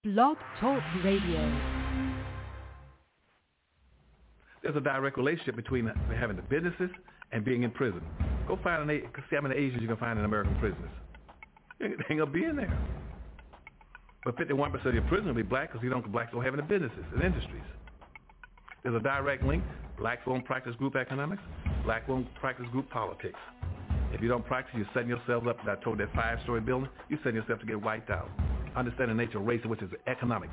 Blog Talk Radio. There's a direct relationship between having the businesses and being in prison. Go find see how many Asians you can find in American prisons. They ain't gonna be in there. But 51% of your prisoners will be black because blacks don't have any businesses and industries. There's a direct link. Blacks won't practice group economics. Black won't practice group politics. If you don't practice, you're setting yourself up. I told that 5-story building, you're setting yourself to get wiped out. Understand the nature of race, which is economics.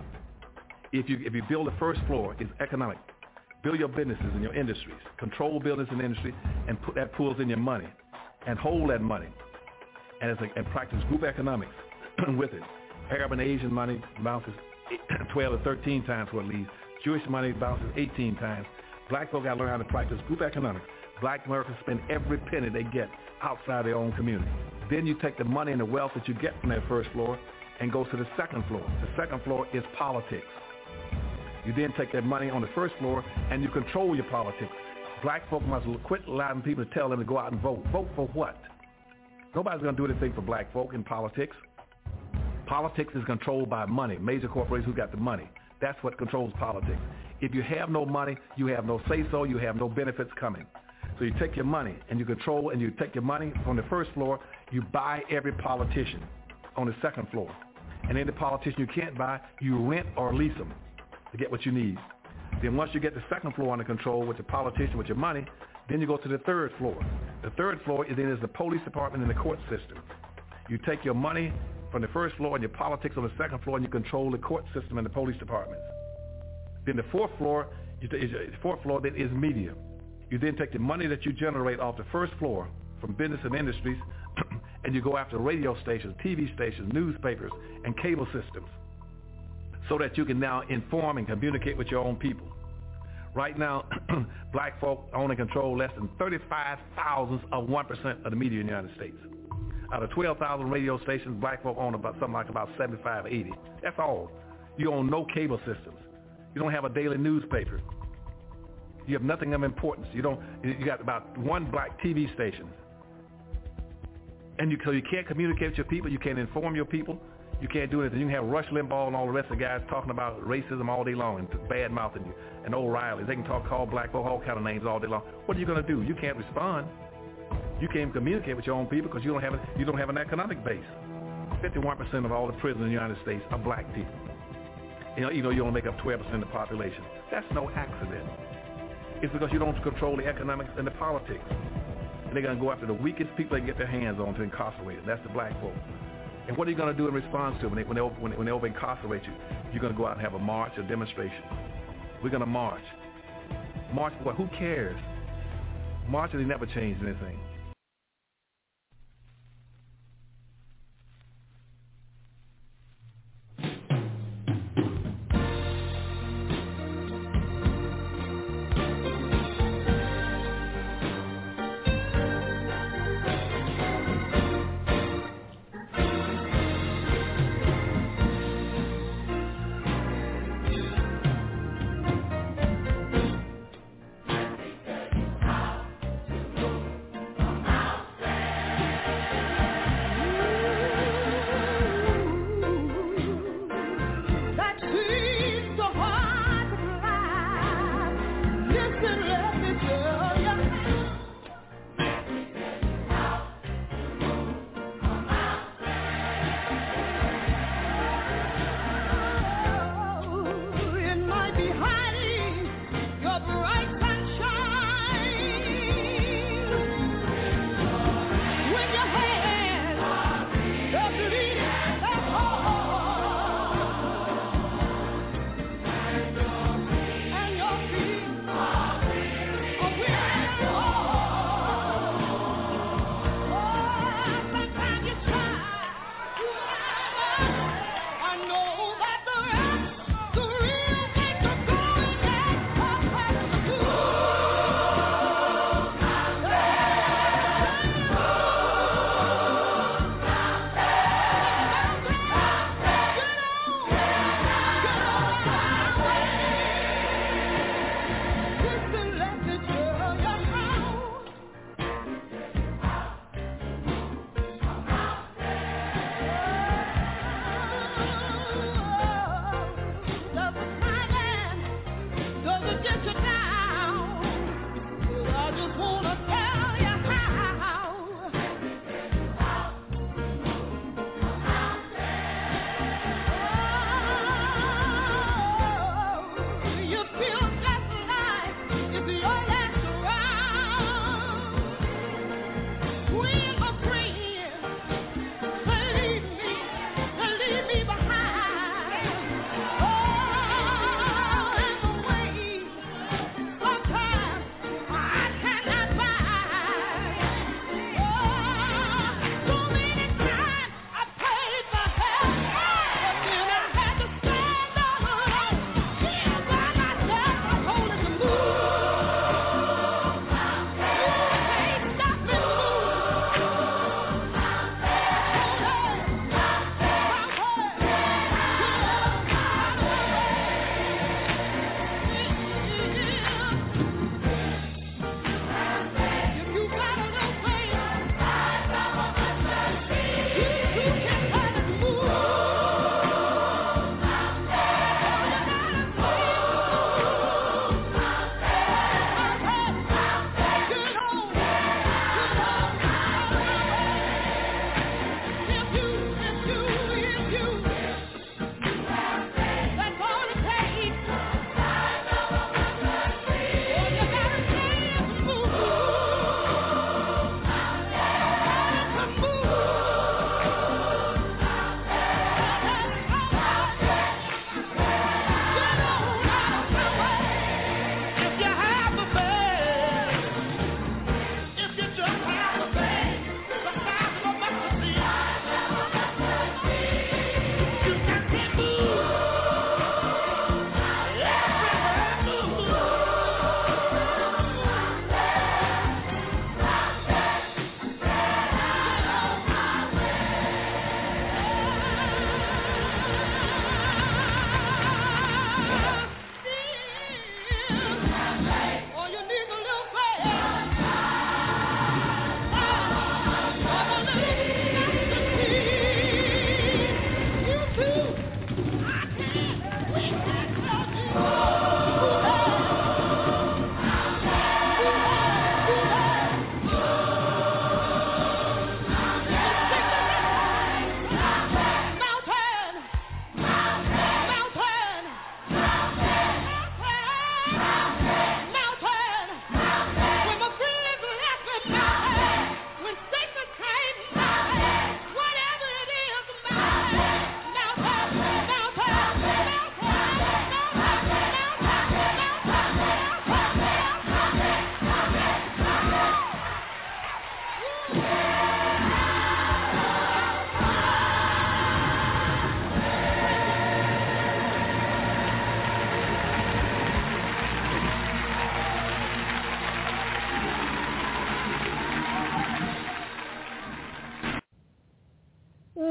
If you build the first floor, it's economic. Build your businesses and your industries. Control business and industry, and put that pools in your money, and hold that money, and practice group economics with it. Arab and Asian money bounces 12 or 13 times what it leaves. Jewish money bounces 18 times. Black folk got to learn how to practice group economics. Black Americans spend every penny they get outside their own community. Then you take the money and the wealth that you get from that first floor and go to the second floor. The second floor is politics. You then take that money on the first floor and you control your politics. Black folk must quit allowing people to tell them to go out and vote. Vote for what? Nobody's going to do anything for black folk in politics. Politics is controlled by money, major corporations who got the money. That's what controls politics. If you have no money, you have no say-so, you have no benefits coming. So you take your money and you control, and you take your money on the first floor, you buy every politician on the second floor. And any politician you can't buy, you rent or lease them to get what you need. Then once you get the second floor under control with the politician, with your money, then you go to the third floor. The third floor is the police department and the court system. You take your money from the first floor and your politics on the second floor, and you control the court system and the police departments. Then the fourth floor then is media. You then take the money that you generate off the first floor from business and industries, and you go after radio stations, TV stations, newspapers, and cable systems, so that you can now inform and communicate with your own people. Right now, black folk own and control less than 35 thousandths of 1% of the media in the United States. Out of 12,000 radio stations, black folk own about 75, 80. That's all. You own no cable systems. You don't have a daily newspaper. You have nothing of importance. You got about one black TV station. And so you can't communicate with your people. You can't inform your people. You can't do anything. You can have Rush Limbaugh and all the rest of the guys talking about racism all day long and bad-mouthing you, and O'Reilly. They can call black folk all kind of names all day long. What are you going to do? You can't respond. You can't communicate with your own people because you don't have an economic base. 51% of all the prisoners in the United States are black people. You only make up 12% of the population. That's no accident. It's because you don't control the economics and the politics. And they're going to go after the weakest people they can get their hands on to incarcerate them. That's the black folk. And what are you going to do in response to it when they over-incarcerate you? You're going to go out and have a march, a demonstration. We're going to march. March for what? Who cares? Marching never changed anything.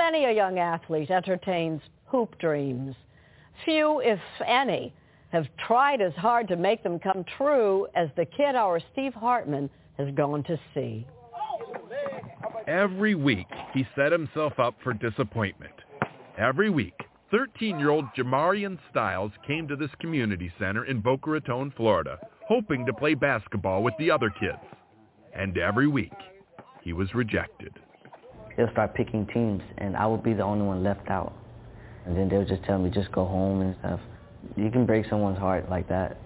Many a young athlete entertains hoop dreams. Few, if any, have tried as hard to make them come true as the kid our Steve Hartman has gone to see. Every week, he set himself up for disappointment. Every week, 13-year-old Jamarian Styles came to this community center in Boca Raton, Florida, hoping to play basketball with the other kids. And every week, he was rejected. They'll start picking teams, and I would be the only one left out. And then they'll just tell me, just go home and stuff. You can break someone's heart like that.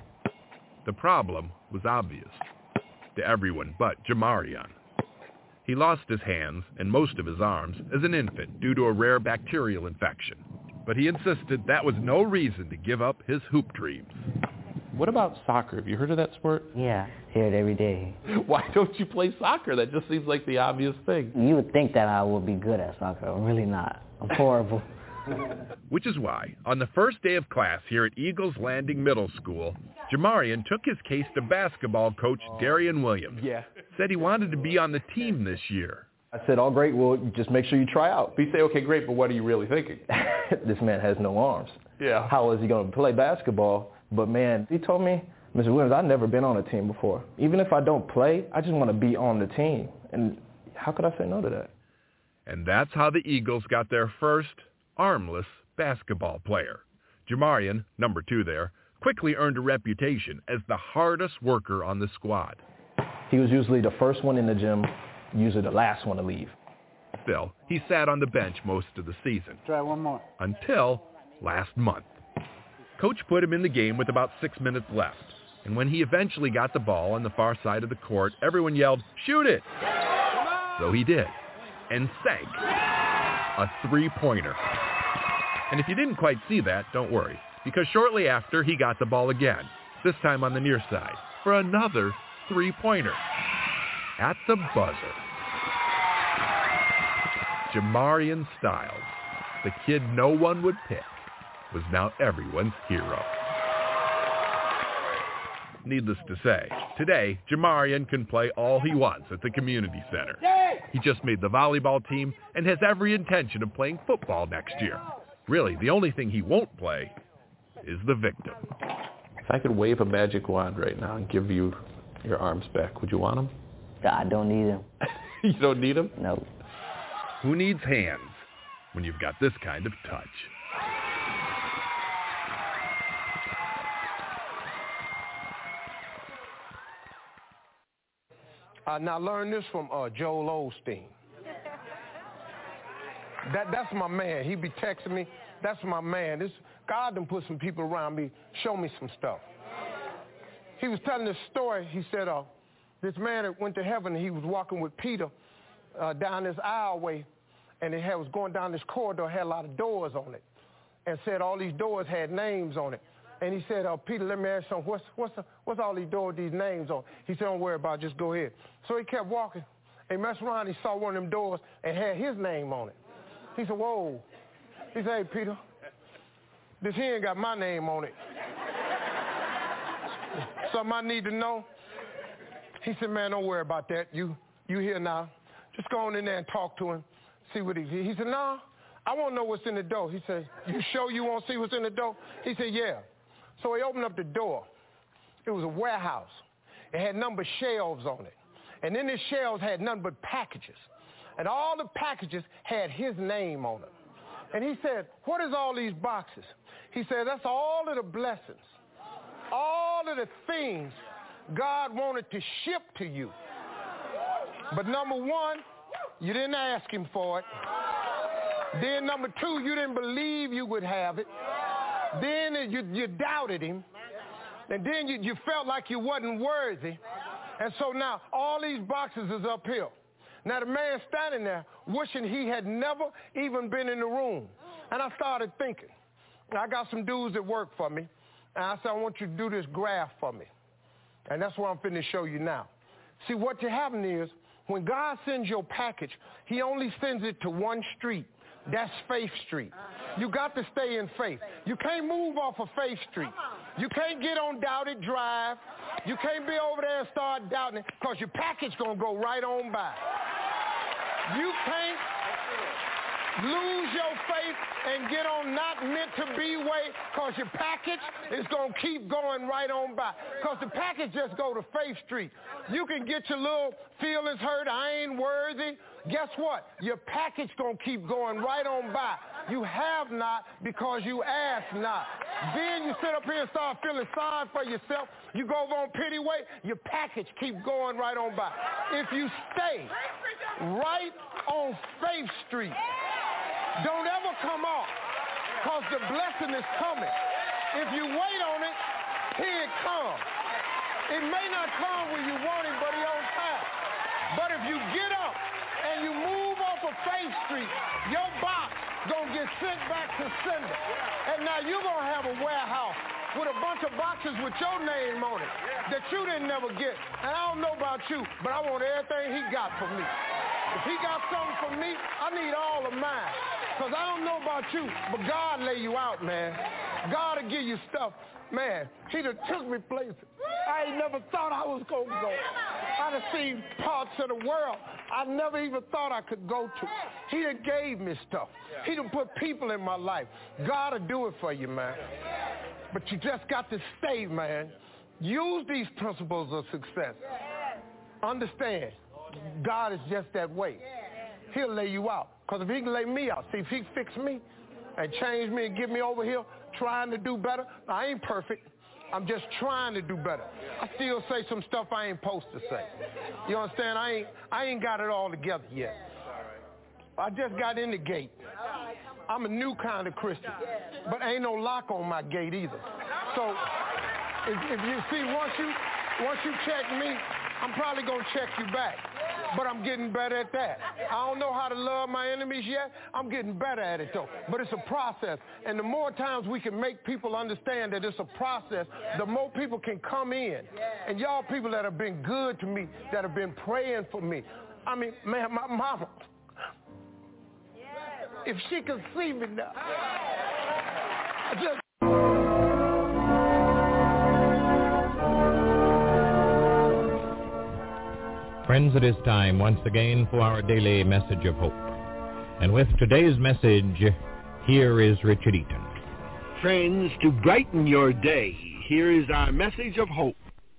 The problem was obvious to everyone but Jamarian. He lost his hands and most of his arms as an infant due to a rare bacterial infection. But he insisted that was no reason to give up his hoop dreams. What about soccer? Have you heard of that sport? Yeah, hear it every day. Why don't you play soccer? That just seems like the obvious thing. You would think that I would be good at soccer. I'm really not. I'm horrible. Which is why, on the first day of class here at Eagles Landing Middle School, Jamarian took his case to basketball coach Darian Williams. Said he wanted to be on the team this year. I said, oh, great, well, just make sure you try out. But you say, okay, great, but what are you really thinking? This man has no arms. Yeah. How is he going to play basketball? But, man, he told me, Mr. Williams, I've never been on a team before. Even if I don't play, I just want to be on the team. And how could I say no to that? And that's how the Eagles got their first armless basketball player. Jamarian, number 2 there, quickly earned a reputation as the hardest worker on the squad. He was usually the first one in the gym, usually the last one to leave. Still, he sat on the bench most of the season. Try one more. Until last month. Coach put him in the game with about 6 minutes left. And when he eventually got the ball on the far side of the court, everyone yelled, "Shoot it!" So he did. And sank a three-pointer. And if you didn't quite see that, don't worry, because shortly after he got the ball again, this time on the near side, for another three-pointer. At the buzzer. Jamarian Styles, the kid no one would pick, was now everyone's hero. Needless to say, today, Jamarian can play all he wants at the community center. He just made the volleyball team and has every intention of playing football next year. Really, the only thing he won't play is the victim. If I could wave a magic wand right now and give you your arms back, would you want them? I don't need them. You don't need them? No. Who needs hands when you've got this kind of touch? Now learn this from Joel Osteen. That's my man. He be texting me. That's my man. God done put some people around me, show me some stuff. He was telling this story. He said this man that went to heaven, he was walking with Peter down this aisleway, and it was going down this corridor, had a lot of doors on it, and said all these doors had names on it. And he said, Peter, let me ask you something. What's all these doors, these names on? He said, don't worry about it, just go ahead. So he kept walking. And he messed around, he saw one of them doors and had his name on it. He said, whoa. He said, hey, Peter, this here ain't got my name on it. Something I need to know? He said, man, don't worry about that. You here now. Just go on in there and talk to him, see what he said, no, I want to know what's in the door. He said, you sure you want to see what's in the door? He said, yeah. So he opened up the door. It was a warehouse. It had numbered shelves on it. And in the shelves had none but packages. And all the packages had his name on them. And he said, what is all these boxes? He said, that's all of the blessings, all of the things God wanted to ship to you. But number one, you didn't ask him for it. Then number two, you didn't believe you would have it. Then you doubted him. And then you felt like you wasn't worthy. And so now all these boxes is uphill. Now the man standing there wishing he had never even been in the room. And I started thinking, I got some dudes that work for me. And I said, I want you to do this graph for me. And that's what I'm finna show you now. See, what you happen is, when God sends your package, he only sends it to one street. That's Faith Street. You got to stay in faith. You can't move off of Faith Street. You can't get on Doubted Drive. You can't be over there and start doubting it, because your package going to go right on by. Lose your faith and get on not meant to be way, because your package is going to keep going right on by. Because the package just go to Faith Street. You can get your little feelings hurt, I ain't worthy. Guess what? Your package going to keep going right on by. You have not because you ask not. Then you sit up here and start feeling sorry for yourself. You go over on pity way, your package keep going right on by. If you stay right on Faith Street, don't ever come off, because the blessing is coming. If you wait on it, here it comes. It may not come when you want it, but it's on time. But if you get up and you move off of Faith Street, your box gonna get sent back to sender. And now you're gonna have a warehouse with a bunch of boxes with your name on it that you didn't never get. And I don't know about you, but I want everything he got for me. If he got something for me, I need all of mine. Because I don't know about you, but God lay you out, man. God will give you stuff. Man, he done took me places I ain't never thought I was going to go. I done seen parts of the world I never even thought I could go to. He done gave me stuff. He done put people in my life. God will do it for you, man. But you just got to stay, man. Use these principles of success. Understand, God is just that way. He'll lay you out. Because if he can lay me out, see, if he fix me and change me and get me over here trying to do better, I ain't perfect. I'm just trying to do better. I still say some stuff I ain't supposed to say. You understand? I ain't got it all together yet. I just got in the gate. I'm a new kind of Christian, but ain't no lock on my gate either. So if you see, once you check me, I'm probably going to check you back. But I'm getting better at that. I don't know how to love my enemies yet. I'm getting better at it, though. But it's a process. And the more times we can make people understand that it's a process, the more people can come in. And y'all people that have been good to me, that have been praying for me. I mean, man, my mama, if she could see me now, I just... Friends, it is time once again for our daily message of hope. And with today's message, here is Richard Eaton. Friends, to brighten your day, here is our message of hope.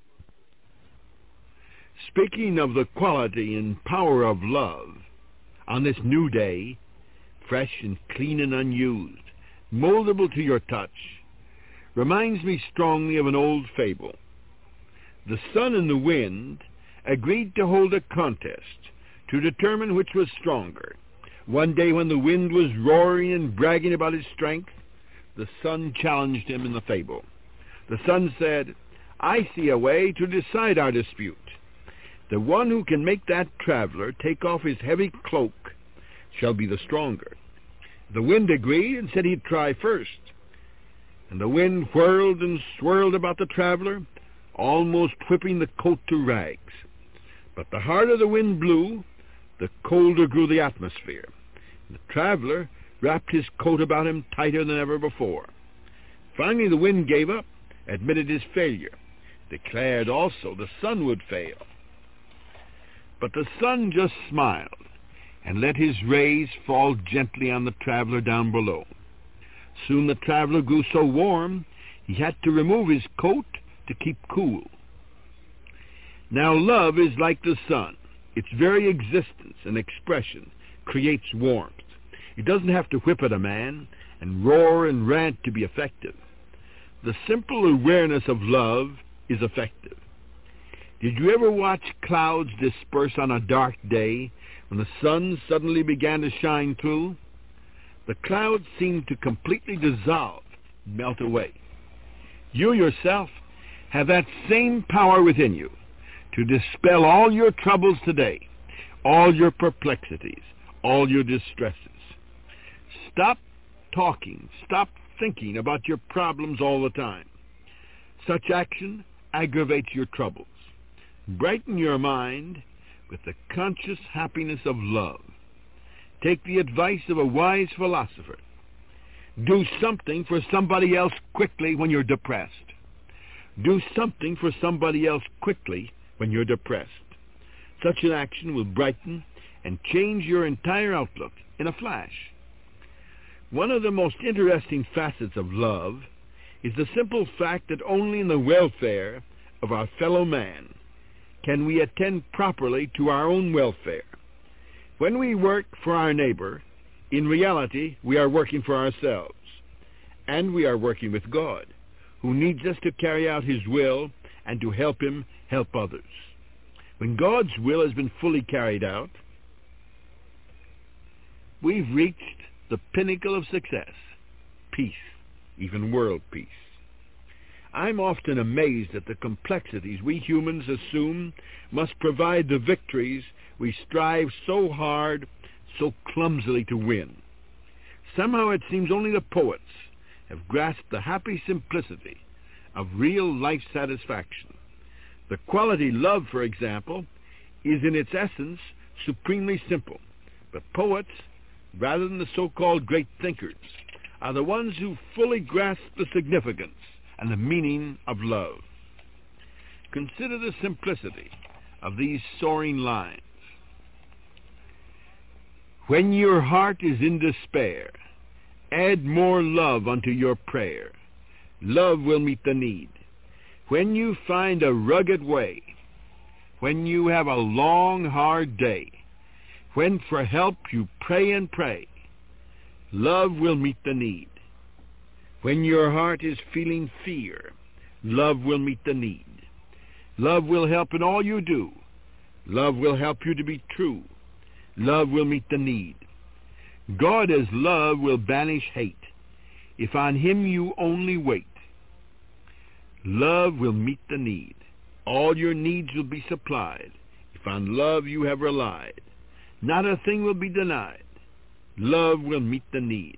Speaking of the quality and power of love, on this new day, fresh and clean and unused, moldable to your touch, reminds me strongly of an old fable. The sun and the wind agreed to hold a contest to determine which was stronger. One day when the wind was roaring and bragging about his strength, the sun challenged him in the fable. The sun said, "I see a way to decide our dispute. The one who can make that traveler take off his heavy cloak shall be the stronger." The wind agreed and said he'd try first. And the wind whirled and swirled about the traveler, almost whipping the coat to rags. But the harder the wind blew, the colder grew the atmosphere. The traveler wrapped his coat about him tighter than ever before. Finally, the wind gave up, admitted his failure, declared also the sun would fail. But the sun just smiled and let his rays fall gently on the traveler down below. Soon the traveler grew so warm he had to remove his coat to keep cool. Now love is like the sun. Its very existence and expression creates warmth. It doesn't have to whip at a man and roar and rant to be effective. The simple awareness of love is effective. Did you ever watch clouds disperse on a dark day when the sun suddenly began to shine through? The clouds seemed to completely dissolve, melt away. You yourself have that same power within you to dispel all your troubles today, all your perplexities, all your distresses. Stop talking, stop thinking about your problems all the time. Such action aggravates your troubles. Brighten your mind with the conscious happiness of love. Take the advice of a wise philosopher. Do something for somebody else quickly when you're depressed. Do something for somebody else quickly when you're depressed. Such an action will brighten and change your entire outlook in a flash. One of the most interesting facets of love is the simple fact that only in the welfare of our fellow man can we attend properly to our own welfare. When we work for our neighbor, in reality, we are working for ourselves, and we are working with God, who needs us to carry out his will and to help him help others. When God's will has been fully carried out, we've reached the pinnacle of success, peace, even world peace. I'm often amazed at the complexities we humans assume must provide the victories we strive so hard, so clumsily to win. Somehow it seems only the poets have grasped the happy simplicity of real life satisfaction. The quality love, for example, is in its essence supremely simple, but poets, rather than the so-called great thinkers, are the ones who fully grasp the significance and the meaning of love. Consider the simplicity of these soaring lines. When your heart is in despair, add more love unto your prayer. Love will meet the need. When you find a rugged way, when you have a long, hard day, when for help you pray and pray, love will meet the need. When your heart is feeling fear, love will meet the need. Love will help in all you do. Love will help you to be true. Love will meet the need. God as love will banish hate, if on him you only wait. Love will meet the need. All your needs will be supplied, if on love you have relied. Not a thing will be denied. Love will meet the need.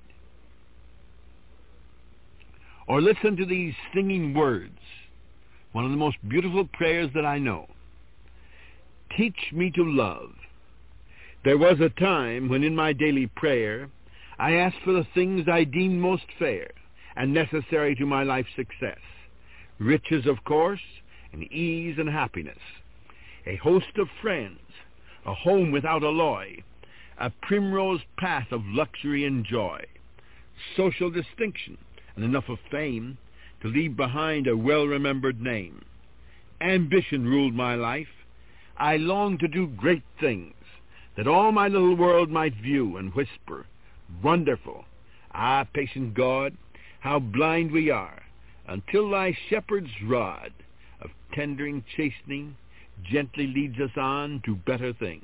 Or listen to these singing words, one of the most beautiful prayers that I know. Teach me to love. There was a time when in my daily prayer I asked for the things I deemed most fair and necessary to my life's success. Riches, of course, and ease and happiness. A host of friends, a home without alloy, a primrose path of luxury and joy, social distinction, and enough of fame to leave behind a well-remembered name. Ambition ruled my life. I longed to do great things, that all my little world might view and whisper, wonderful, ah, patient God, how blind we are, until thy shepherd's rod of tendering chastening gently leads us on to better things.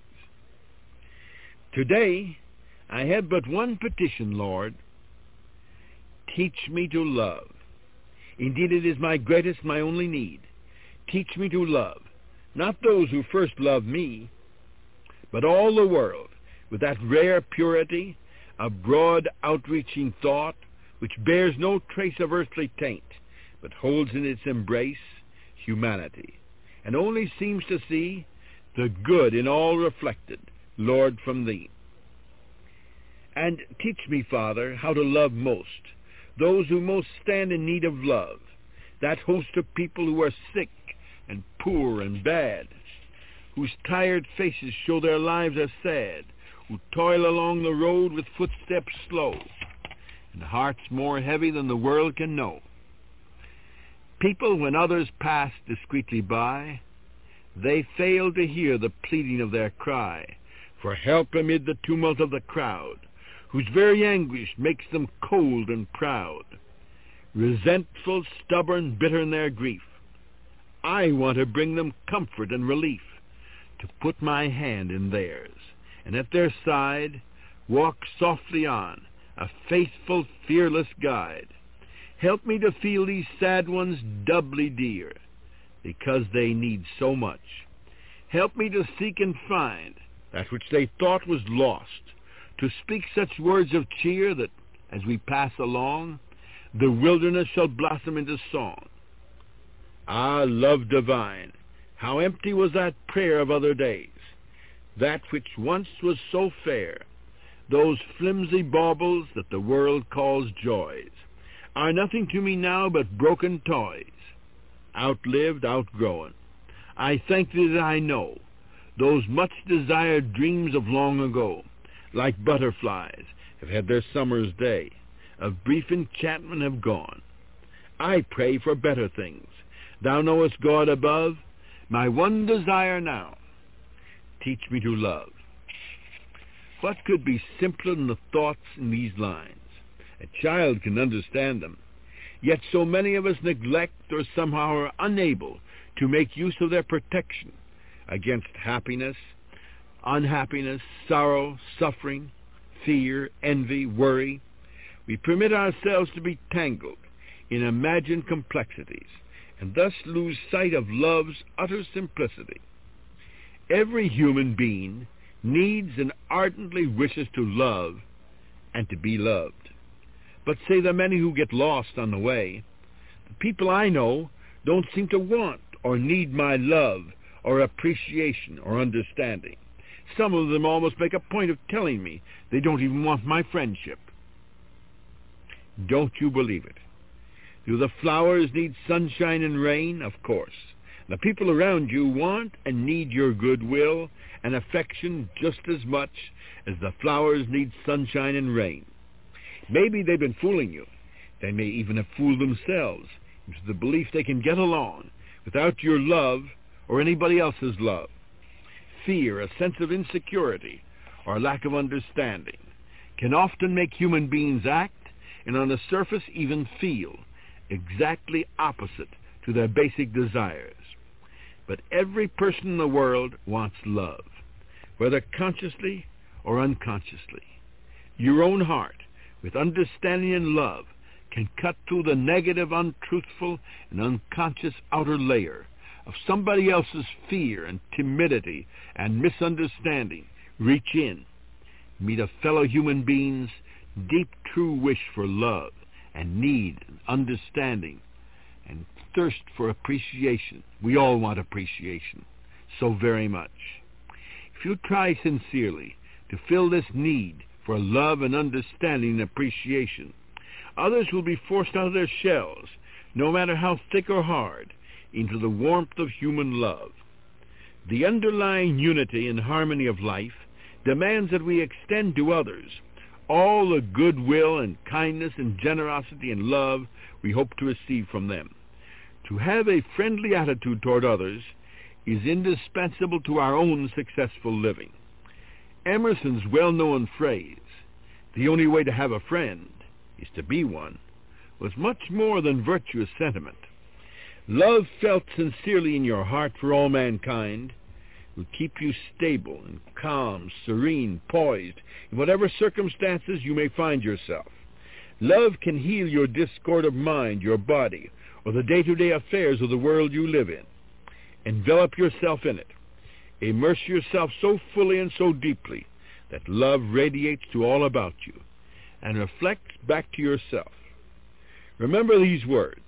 Today, I have but one petition, Lord. Teach me to love. Indeed, it is my greatest, my only need. Teach me to love, not those who first loved me, but all the world, with that rare purity, a broad outreaching thought, which bears no trace of earthly taint, but holds in its embrace humanity, and only seems to see the good in all reflected, Lord, from thee. And teach me, Father, how to love most, those who most stand in need of love, that host of people who are sick and poor and bad, whose tired faces show their lives are sad, who toil along the road with footsteps slow, and hearts more heavy than the world can know. People, when others pass discreetly by, they fail to hear the pleading of their cry for help amid the tumult of the crowd, whose very anguish makes them cold and proud, resentful, stubborn, bitter in their grief. I want to bring them comfort and relief, to put my hand in theirs, and at their side walk softly on, a faithful, fearless guide. Help me to feel these sad ones doubly dear, because they need so much. Help me to seek and find that which they thought was lost, to speak such words of cheer that, as we pass along, the wilderness shall blossom into song. Ah, love divine, how empty was that prayer of other days, that which once was so fair. Those flimsy baubles that the world calls joys are nothing to me now but broken toys, outlived, outgrown. I thank thee that I know those much-desired dreams of long ago, like butterflies, have had their summer's day, of brief enchantment have gone. I pray for better things. Thou knowest, God above, my one desire now. Teach me to love. What could be simpler than the thoughts in these lines? A child can understand them. Yet so many of us neglect or somehow are unable to make use of their protection against happiness, unhappiness, sorrow, suffering, fear, envy, worry. We permit ourselves to be tangled in imagined complexities and thus lose sight of love's utter simplicity. Every human being needs and ardently wishes to love and to be loved. But say the many who get lost on the way, the people I know don't seem to want or need my love or appreciation or understanding. Some of them almost make a point of telling me they don't even want my friendship. Don't you believe it? Do the flowers need sunshine and rain? Of course. The people around you want and need your goodwill and affection just as much as the flowers need sunshine and rain. Maybe they've been fooling you. They may even have fooled themselves into the belief they can get along without your love or anybody else's love. Fear, a sense of insecurity, or lack of understanding can often make human beings act and on the surface even feel exactly opposite to their basic desires. But every person in the world wants love, whether consciously or unconsciously. Your own heart, with understanding and love, can cut through the negative, untruthful, and unconscious outer layer of somebody else's fear and timidity and misunderstanding. Reach in, meet a fellow human being's deep, true wish for love and need and understanding and thirst for appreciation. We all want appreciation so very much. If you try sincerely to fill this need for love and understanding and appreciation, others will be forced out of their shells, no matter how thick or hard, into the warmth of human love. The underlying unity and harmony of life demands that we extend to others all the goodwill and kindness and generosity and love we hope to receive from them. To have a friendly attitude toward others is indispensable to our own successful living. Emerson's well-known phrase, "The only way to have a friend is to be one," was much more than virtuous sentiment. Love felt sincerely in your heart for all mankind will keep you stable and calm, serene, poised in whatever circumstances you may find yourself. Love can heal your discord of mind, your body, or the day-to-day affairs of the world you live in. Envelop yourself in it. Immerse yourself so fully and so deeply that love radiates to all about you and reflects back to yourself. Remember these words.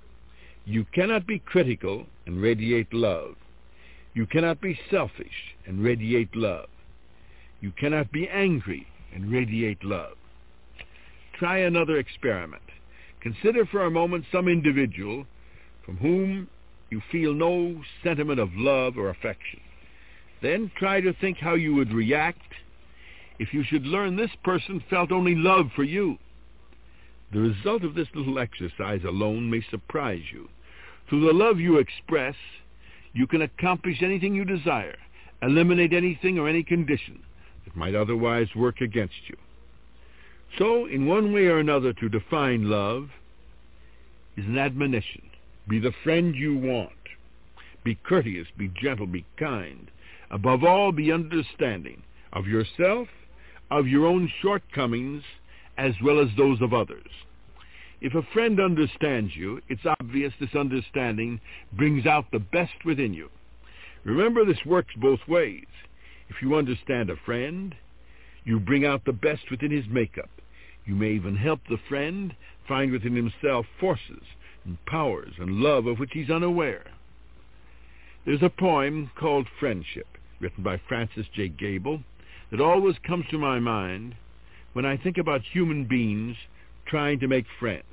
You cannot be critical and radiate love. You cannot be selfish and radiate love. You cannot be angry and radiate love. Try another experiment. Consider for a moment some individual from whom you feel no sentiment of love or affection. Then try to think how you would react if you should learn this person felt only love for you. The result of this little exercise alone may surprise you. Through the love you express, you can accomplish anything you desire, eliminate anything or any condition that might otherwise work against you. So, in one way or another, to define love is an admonition. Be the friend you want. Be courteous, be gentle, be kind. Above all, be understanding of yourself, of your own shortcomings, as well as those of others. If a friend understands you, it's obvious this understanding brings out the best within you. Remember, this works both ways. If you understand a friend, you bring out the best within his makeup. You may even help the friend find within himself forces and powers and love of which he's unaware. There's a poem called Friendship, written by Francis J. Gable, that always comes to my mind when I think about human beings trying to make friends.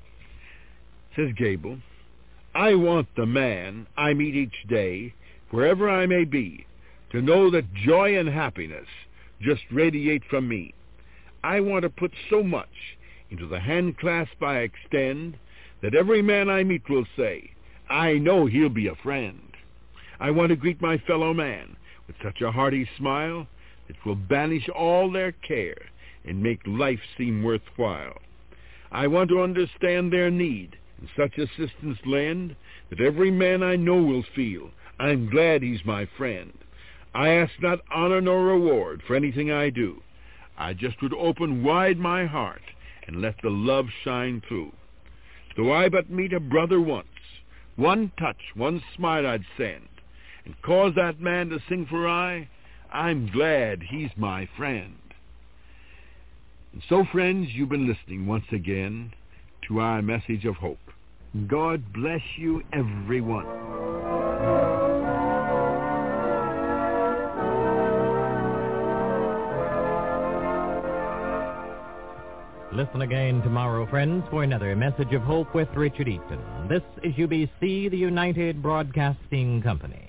Says Gable, I want the man I meet each day, wherever I may be, to know that joy and happiness just radiate from me. I want to put so much into the hand clasp I extend that every man I meet will say, I know he'll be a friend. I want to greet my fellow man with such a hearty smile that will banish all their care and make life seem worthwhile. I want to understand their need and such assistance lend that every man I know will feel I'm glad he's my friend. I ask not honor nor reward for anything I do. I just would open wide my heart and let the love shine through. Though I but meet a brother once, one touch, one smile I'd send, and cause that man to sing for aye, I'm glad he's my friend. And so, friends, you've been listening once again to our message of hope. God bless you, everyone. Listen again tomorrow, friends, for another message of hope with Richard Eaton. This is UBC, the United Broadcasting Company.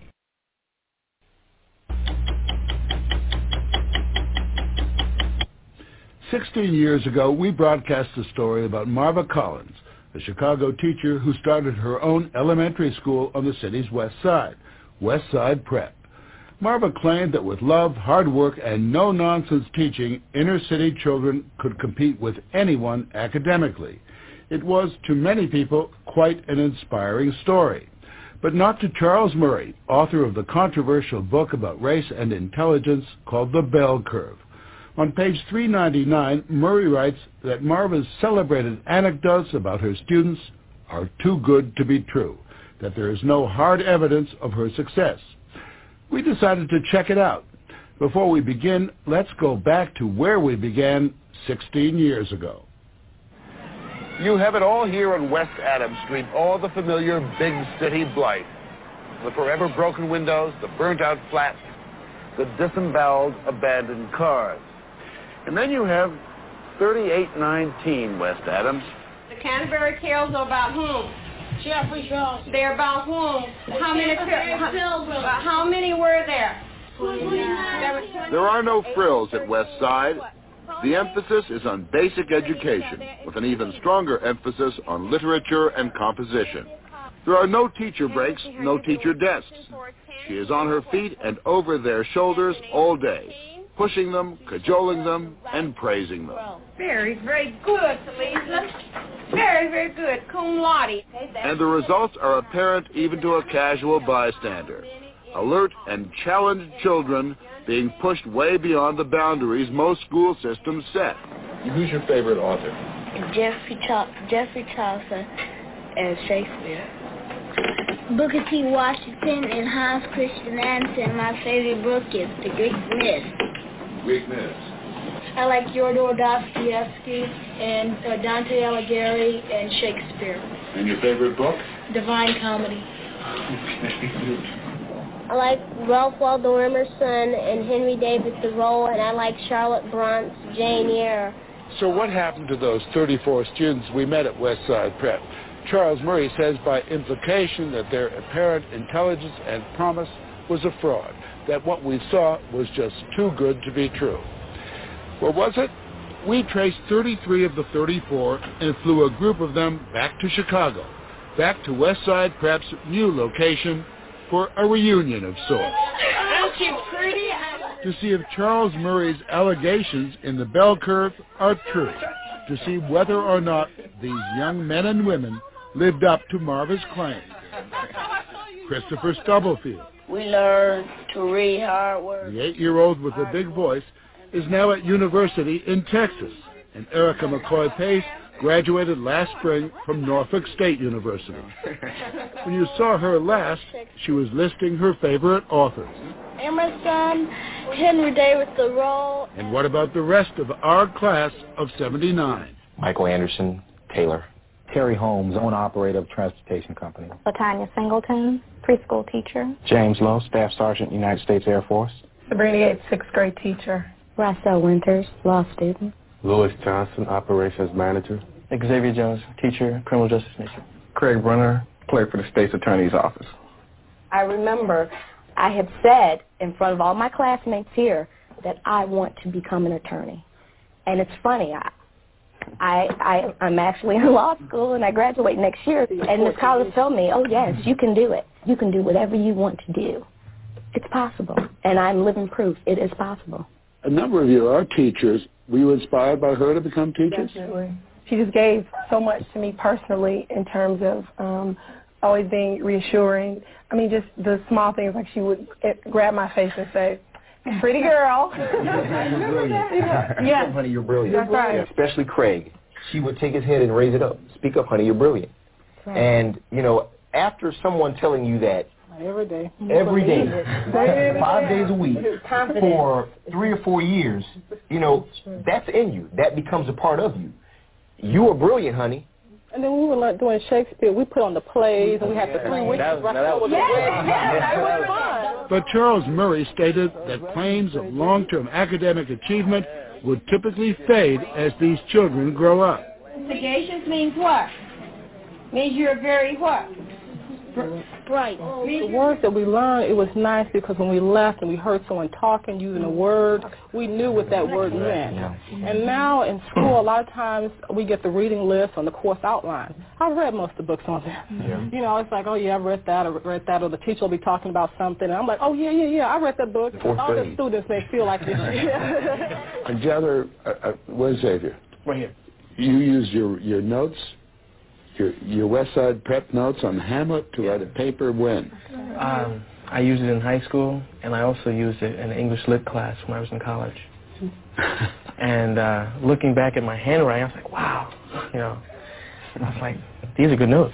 "16 years ago, we broadcast a story about Marva Collins, a Chicago teacher who started her own elementary school on the city's west side, West Side Prep. Marva claimed that with love, hard work, and no-nonsense teaching, inner-city children could compete with anyone academically. It was, to many people, quite an inspiring story. But not to Charles Murray, author of the controversial book about race and intelligence called The Bell Curve. On page 399, Murray writes that Marva's celebrated anecdotes about her students are too good to be true, that there is no hard evidence of her success. We decided to check it out. Before we begin, let's go back to where we began 16 years ago. You have it all here on West Adams Street, all the familiar big city blight. The forever broken windows, the burnt-out flats, the disemboweled, abandoned cars. And then you have 3819 West Adams. The Canterbury Carols are about whom? Jeffrey Charles. They're about whom? How many were there? 29. There are no frills at West Side. The emphasis is on basic education, with an even stronger emphasis on literature and composition. There are no teacher breaks, no teacher desks. She is on her feet and over their shoulders all day, pushing them, cajoling them, and praising them. Very, very good, Lisa. Very, very good. Cum laude. And the results are apparent even to a casual bystander. Alert and challenged children being pushed way beyond the boundaries most school systems set. Who's your favorite author? Jeffrey Chaucer and Shakespeare. Booker T. Washington and Hans Christian Andersen. My favorite book is The Greek Myth. Greek myths. I like Fyodor Dostoevsky and Dante Alighieri and Shakespeare. And your favorite book? Divine Comedy. Okay. I like Ralph Waldo Emerson and Henry David Thoreau, and I like Charlotte Bronte's Jane Eyre. So what happened to those 34 students we met at West Side Prep? Charles Murray says by implication that their apparent intelligence and promise was a fraud, that what we saw was just too good to be true. Well, was it? We traced 33 of the 34 and flew a group of them back to Chicago, back to West Side Prep's new location for a reunion of sorts. Aren't you pretty? To see if Charles Murray's allegations in the Bell Curve are true, to see whether or not these young men and women lived up to Marva's claim. Christopher Stubblefield. We learned to read hard words. The 8-year-old with the big voice is now at university in Texas, and Erica McCoy Pace graduated last spring from Norfolk State University. When you saw her last, she was listing her favorite authors. Emerson, Henry David Thoreau. And what about the rest of our class of 79? Michael Anderson, Taylor. Terry Holmes, owner-operator of transportation company. LaTanya Singleton, preschool teacher. James Lowe, Staff Sergeant, United States Air Force. Sabrina Yates, 6th grade teacher. Russell Winters, law student. Louis Johnson, operations manager. Xavier Jones, teacher, criminal justice major. Craig Brunner, clerk for the State's Attorney's Office. I remember I had said in front of all my classmates here that I want to become an attorney. And it's funny. I'm actually in law school, and I graduate next year. And this college told me, oh, yes, you can do it. You can do whatever you want to do. It's possible. And I'm living proof it is possible. A number of you are teachers. Were you inspired by her to become teachers? Definitely. She just gave so much to me personally in terms of always being reassuring. I mean, just the small things, like she would grab my face and say, pretty girl. Yeah. Honey, you're brilliant. That's right. Especially Craig. She would take his head and raise it up. Speak up, honey, you're brilliant. Right. And, you know, after someone telling you that every day, 5 days a week, for 3 or 4 years, you know, that's in you. That becomes a part of you. You are brilliant, honey. And then we were doing Shakespeare. We put on the plays, and we had the 3 witches. That was fun. But Charles Murray stated that claims of long-term academic achievement would typically fade as these children grow up. Sagacious means what? Means you're very what? Right. The words that we learned, it was nice because when we left and we heard someone talking, using a word, we knew what that word meant. And now in school, a lot of times we get the reading list on the course outline. I've read most of the books on there. You know, it's like, oh, yeah, I read that, or the teacher will be talking about something, and I'm like, oh, yeah, I read that book. All the students may feel like this. And the other, where's Xavier? Right here. You used your notes, your West Side Prep notes on Hamlet to write a paper when? I used it in high school, and I also used it in an English lit class when I was in college. And looking back at my handwriting, I was like, wow, you know, I was like, these are good notes.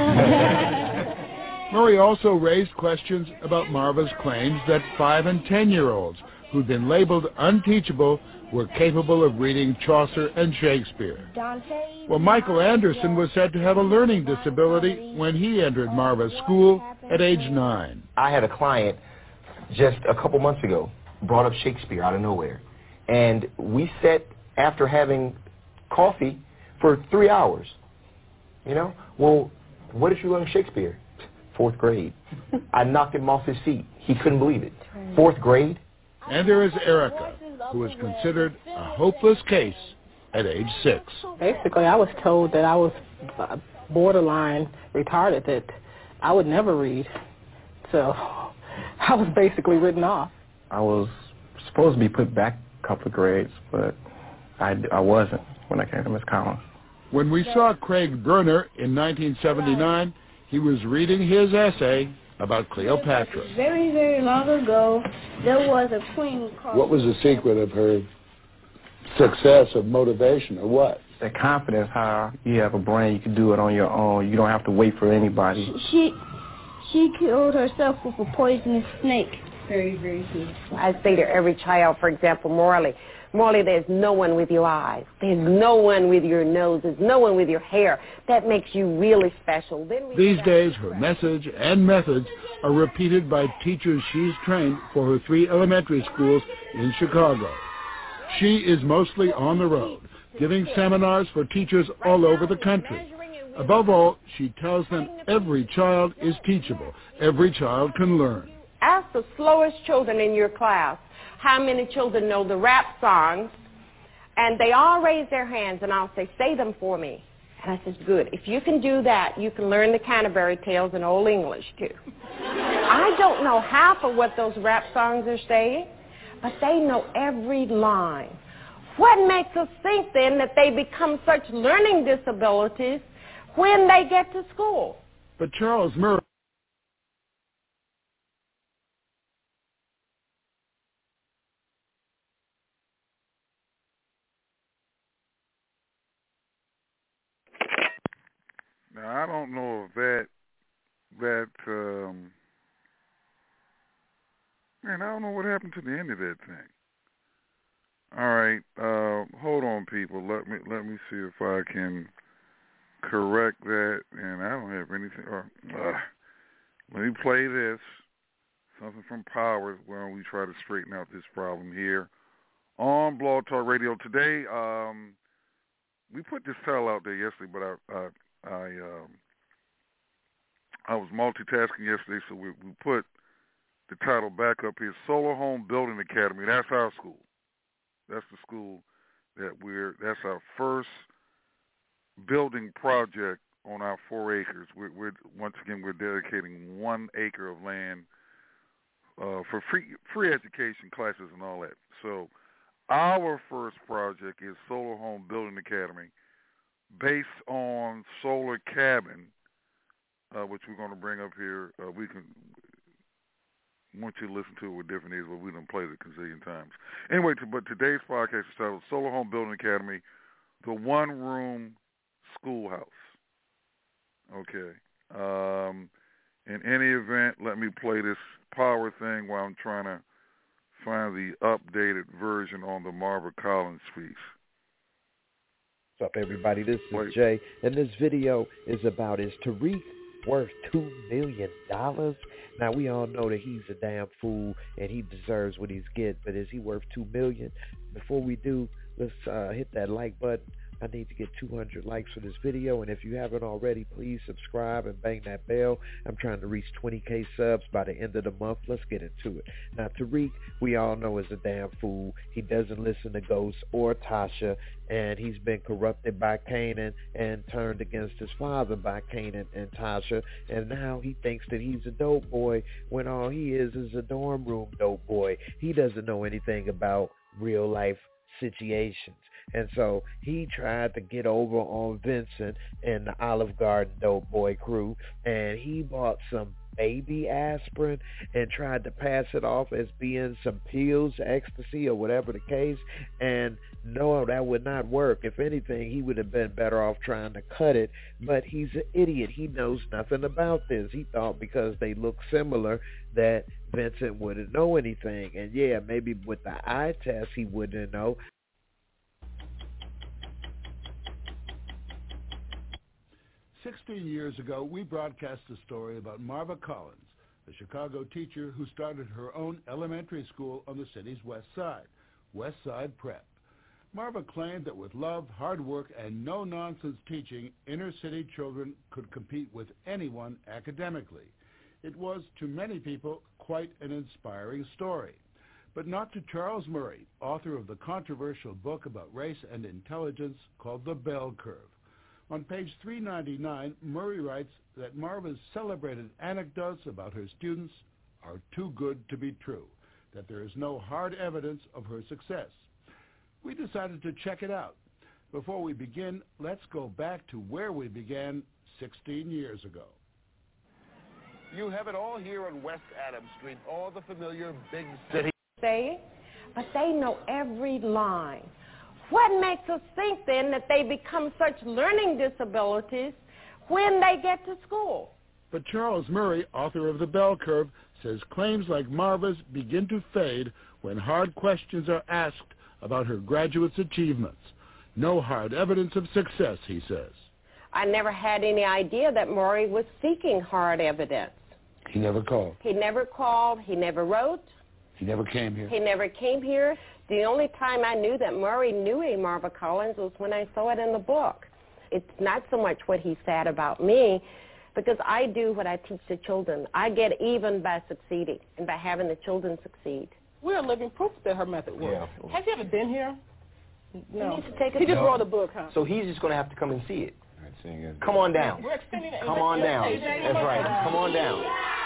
Murray also raised questions about Marva's claims that 5- and 10-year-olds who'd been labeled unteachable were capable of reading Chaucer and Shakespeare. Well, Michael Anderson was said to have a learning disability when he entered Marva's school at age 9. I had a client just a couple months ago, brought up Shakespeare out of nowhere. And we sat after having coffee for 3 hours. You know? Well, what did you learn Shakespeare? 4th grade. I knocked him off his seat. He couldn't believe it. 4th grade? And there is Erica, who is considered a hopeless case at age 6. Basically, I was told that I was borderline retarded, that I would never read. So I was basically written off. I was supposed to be put back a couple of grades, but I wasn't when I came to Miss Collins. When we saw Craig Berner in 1979, he was reading his essay about Cleopatra. Very, very long ago, there was a queen called... What was the secret of her success, of motivation, or what? The confidence, how you have a brain, you can do it on your own. You don't have to wait for anybody. She killed herself with a poisonous snake. Very, very good. I say to every child, for example, Morley, there's no one with your eyes. There's no one with your nose. There's no one with your hair. That makes you really special. These days, her message and methods are repeated by teachers she's trained for her 3 elementary schools in Chicago. She is mostly on the road, giving seminars for teachers all over the country. Above all, she tells them every child is teachable. Every child can learn. Ask the slowest children in your class how many children know the rap songs, and they all raise their hands, and I'll say them for me. And I says, good. If you can do that, you can learn the Canterbury Tales in Old English, too. I don't know half of what those rap songs are saying, but they know every line. What makes us think, then, that they become such learning disabilities when they get to school? But Charles Murray... Now, I don't know if man, I don't know what happened to the end of that thing. All right, hold on, people. Let me see if I can correct that. And I don't have anything. Let me play this. Something from Powers where we try to straighten out this problem here on Blog Talk Radio today. We put this title out there yesterday, but I was multitasking yesterday, so we put the title back up here. Solar Home Building Academy. That's our school. That's the school that's our first building project on our 4 acres. We're once again we're dedicating 1 acre of land for free education classes and all that. So our first project is Solar Home Building Academy, based on Solar Cabin, which we're going to bring up here. We can want you to listen to it with different ears, but we done played it a gazillion times. Anyway, but today's podcast is titled Solar Home Building Academy, the one-room schoolhouse. Okay. In any event, let me play this power thing while I'm trying to find the updated version on the Marva Collins piece. What's up, everybody? This is Jay, and this video is about, is Tariq worth $2 million? Now, we all know that he's a damn fool, and he deserves what he's getting, but is he worth $2 million? Before we do, let's hit that like button. I need to get 200 likes for this video, and if you haven't already, please subscribe and bang that bell. I'm trying to reach 20K subs by the end of the month. Let's get into it. Now, Tariq, we all know, is a damn fool. He doesn't listen to Ghost or Tasha, and he's been corrupted by Kanan and turned against his father by Kanan and Tasha, and now he thinks that he's a dope boy when all he is a dorm room dope boy. He doesn't know anything about real life situations. And so he tried to get over on Vincent and the Olive Garden dope boy crew, and he bought some baby aspirin and tried to pass it off as being some pills, ecstasy, or whatever the case. And no, that would not work. If anything, he would have been better off trying to cut it, but he's an idiot. He knows nothing about this. He thought because they look similar that Vincent wouldn't know anything. And yeah, maybe with the eye test he wouldn't know. 16 years ago, we broadcast a story about Marva Collins, a Chicago teacher who started her own elementary school on the city's west side, West Side Prep. Marva claimed that with love, hard work, and no-nonsense teaching, inner-city children could compete with anyone academically. It was, to many people, quite an inspiring story. But not to Charles Murray, author of the controversial book about race and intelligence called The Bell Curve. On page 399, Murray writes that Marva's celebrated anecdotes about her students are too good to be true, that there is no hard evidence of her success. We decided to check it out. Before we begin, let's go back to where we began 16 years ago. You have it all here on West Adams Street, all the familiar big city. But they know every line. What makes us think then that they become such learning disabilities when they get to school? But Charles Murray, author of The Bell Curve, says claims like Marva's begin to fade when hard questions are asked about her graduate's achievements. No hard evidence of success, he says. I never had any idea that Murray was seeking hard evidence. He never called. He never called. He never wrote. He never came here. He never came here. The only time I knew that Murray knew a Marva Collins was when I saw it in the book. It's not so much what he said about me, because I do what I teach the children. I get even by succeeding and by having the children succeed. We're living proof that her method works. Yeah. Have you ever been here? No. He needs to take he just wrote a book, huh? So he's just going to have to come and see it. Come on down. We're extending it. Come on down. That's right. Come on down.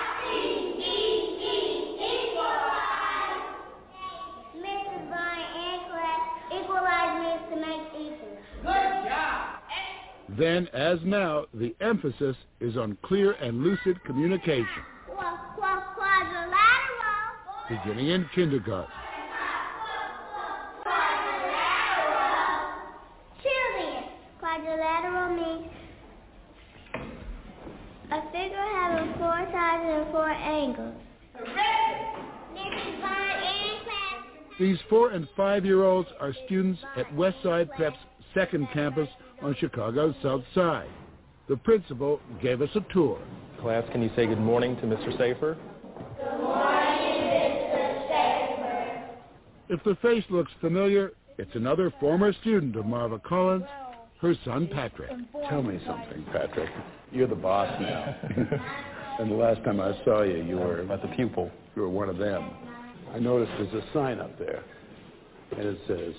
Then, as now, the emphasis is on clear and lucid communication. Beginning in kindergarten. Quadrilateral means a figure having 4 sides and 4 angles. These 4- and 5-year-olds are students at Westside Prep's second campus on Chicago's South Side. The principal gave us a tour. Class, can you say good morning to Mr. Safer? Good morning, Mr. Safer. If the face looks familiar, it's another former student of Marva Collins, her son Patrick. Tell me something, Patrick. You're the boss now. And the last time I saw you, you were at the pupil. You were one of them. I noticed there's a sign up there, and it says,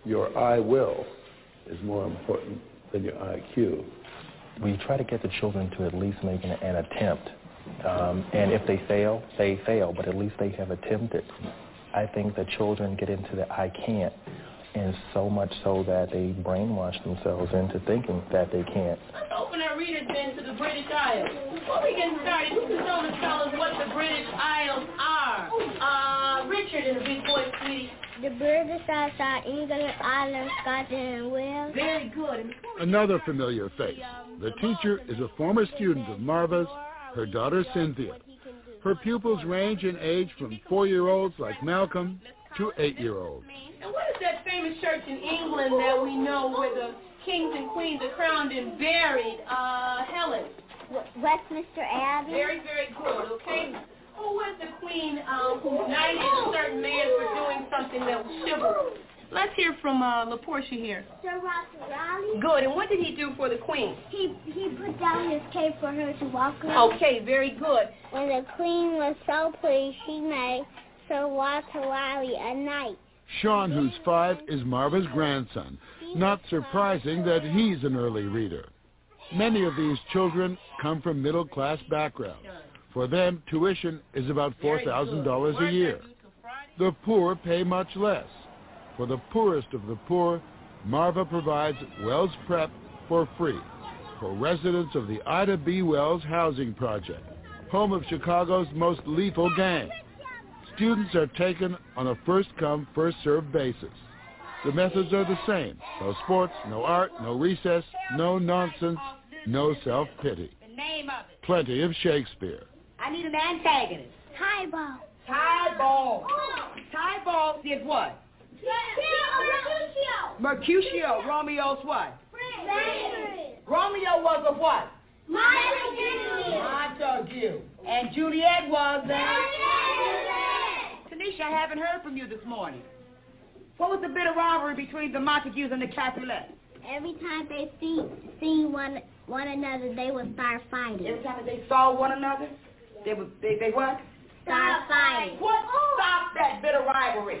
your I will is more important than your IQ. We try to get the children to at least make an attempt. And if they fail, they fail, but at least they have attempted. I think the children get into the I can't, and so much so that they brainwash themselves into thinking that they can't. Let's open our readers then to the British Isles. Before we get started, who can tell us what the British Isles are? Richard in a big voice, sweetie. The British Isles are England, Ireland, Scotland, and Wales. Very good. Another familiar face. The teacher is a former student of Marva's, her daughter Cynthia. Her pupils range in age from 4-year-olds like Malcolm to 8-year-olds. And what is that famous church in England that we know where the kings and queens are crowned and buried? Helen. Westminster Abbey. Very, very good, okay? Who was the queen who knighted a certain man for doing something that was chivalrous? Let's hear from LaPortia here. Sir Walter Raleigh. Good, and what did he do for the queen? He put down his cape for her to walk around. Okay, very good. And the queen was so pleased, she made Sir Walter Raleigh a knight. Sean, who's 5, is Marva's grandson. Not surprising that he's an early reader. Many of these children come from middle-class backgrounds. For them, tuition is about $4,000 a year. The poor pay much less. For the poorest of the poor, Marva provides Wells Prep for free for residents of the Ida B. Wells Housing Project, home of Chicago's most lethal gang. Students are taken on a first-come, first-served basis. The methods are the same. No sports, no art, no recess, no nonsense, no self-pity. Plenty of Shakespeare. I need an antagonist. Tybalt. Tybalt. Tybalt did what? Mercutio. Romeo's what? Romeo was a what? Montague. And Juliet was Tanisha, I haven't heard from you this morning. What was the bit of rivalry between the Montagues and the Capulets? Every time they see one another, they would start fighting. Every time they saw one another, they what? Start fighting. What stopped that bit of rivalry?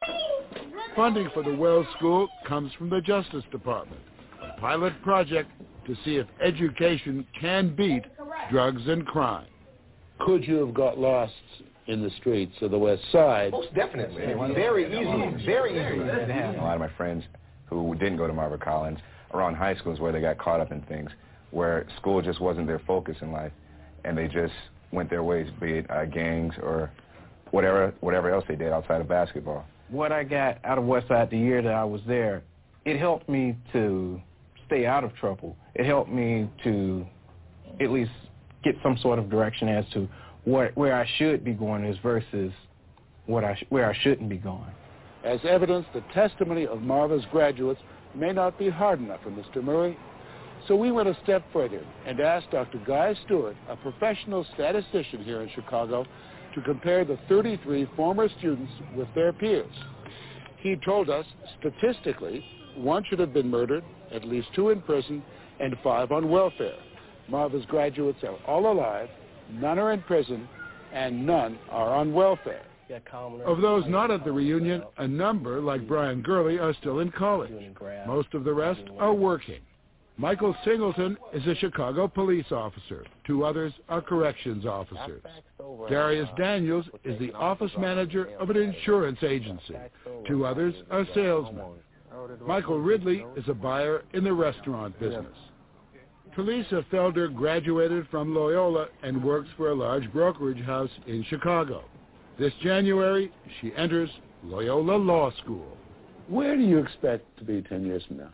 Funding for the Wells School comes from the Justice Department, a pilot project to see if education can beat drugs and crime. Could you have got lost in the streets of the West Side? Most definitely. Very easily. Very easily. A lot of my friends who didn't go to Marva Collins around high school is where they got caught up in things, where school just wasn't their focus in life, and they just went their ways, be it gangs or whatever else they did outside of basketball. What I got out of West Side the year that I was there, it helped me to stay out of trouble. It helped me to at least get some sort of direction as to where I should be going is versus where I shouldn't be going. As evidence, the testimony of Marva's graduates may not be hard enough for Mr. Murray. So we went a step further and asked Dr. Guy Stewart, a professional statistician here in Chicago, to compare the 33 former students with their peers. He told us, statistically, 1 should have been murdered, at least 2 in prison, and 5 on welfare. Marva's graduates are all alive, none are in prison, and none are on welfare. Of those not at the reunion, a number, like Brian Gurley, are still in college. Most of the rest are working. Michael Singleton is a Chicago police officer. 2 others are corrections officers. Darius Daniels is the office manager of an insurance agency. 2 others are salesmen. Michael Ridley is a buyer in the restaurant business. Teresa Felder graduated from Loyola and works for a large brokerage house in Chicago. This January, she enters Loyola Law School. Where do you expect to be 10 years from now?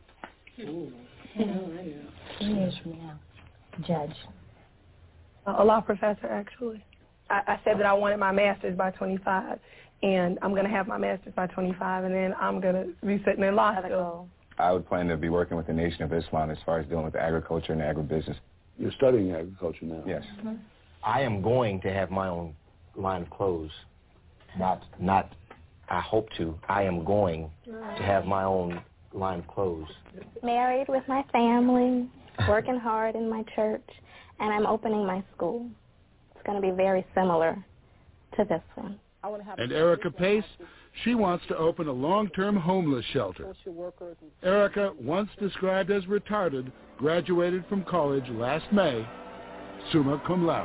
10 years from now, judge. A law professor, actually. I said that I wanted my master's by 25, and I'm going to have my master's by 25, and then I'm going to be sitting in law school. I would plan to be working with the Nation of Islam as far as dealing with agriculture and agribusiness. You're studying agriculture now? Yes. Mm-hmm. I am going to have my own line of clothes. Not I hope to. I am going to have my own line of clothes. Married with my family, working hard in my church, and I'm opening my school. It's going to be very similar to this one. And Erica Pace She wants to open a long-term homeless shelter. Erica, once described as retarded, graduated from college last May, summa cum laude.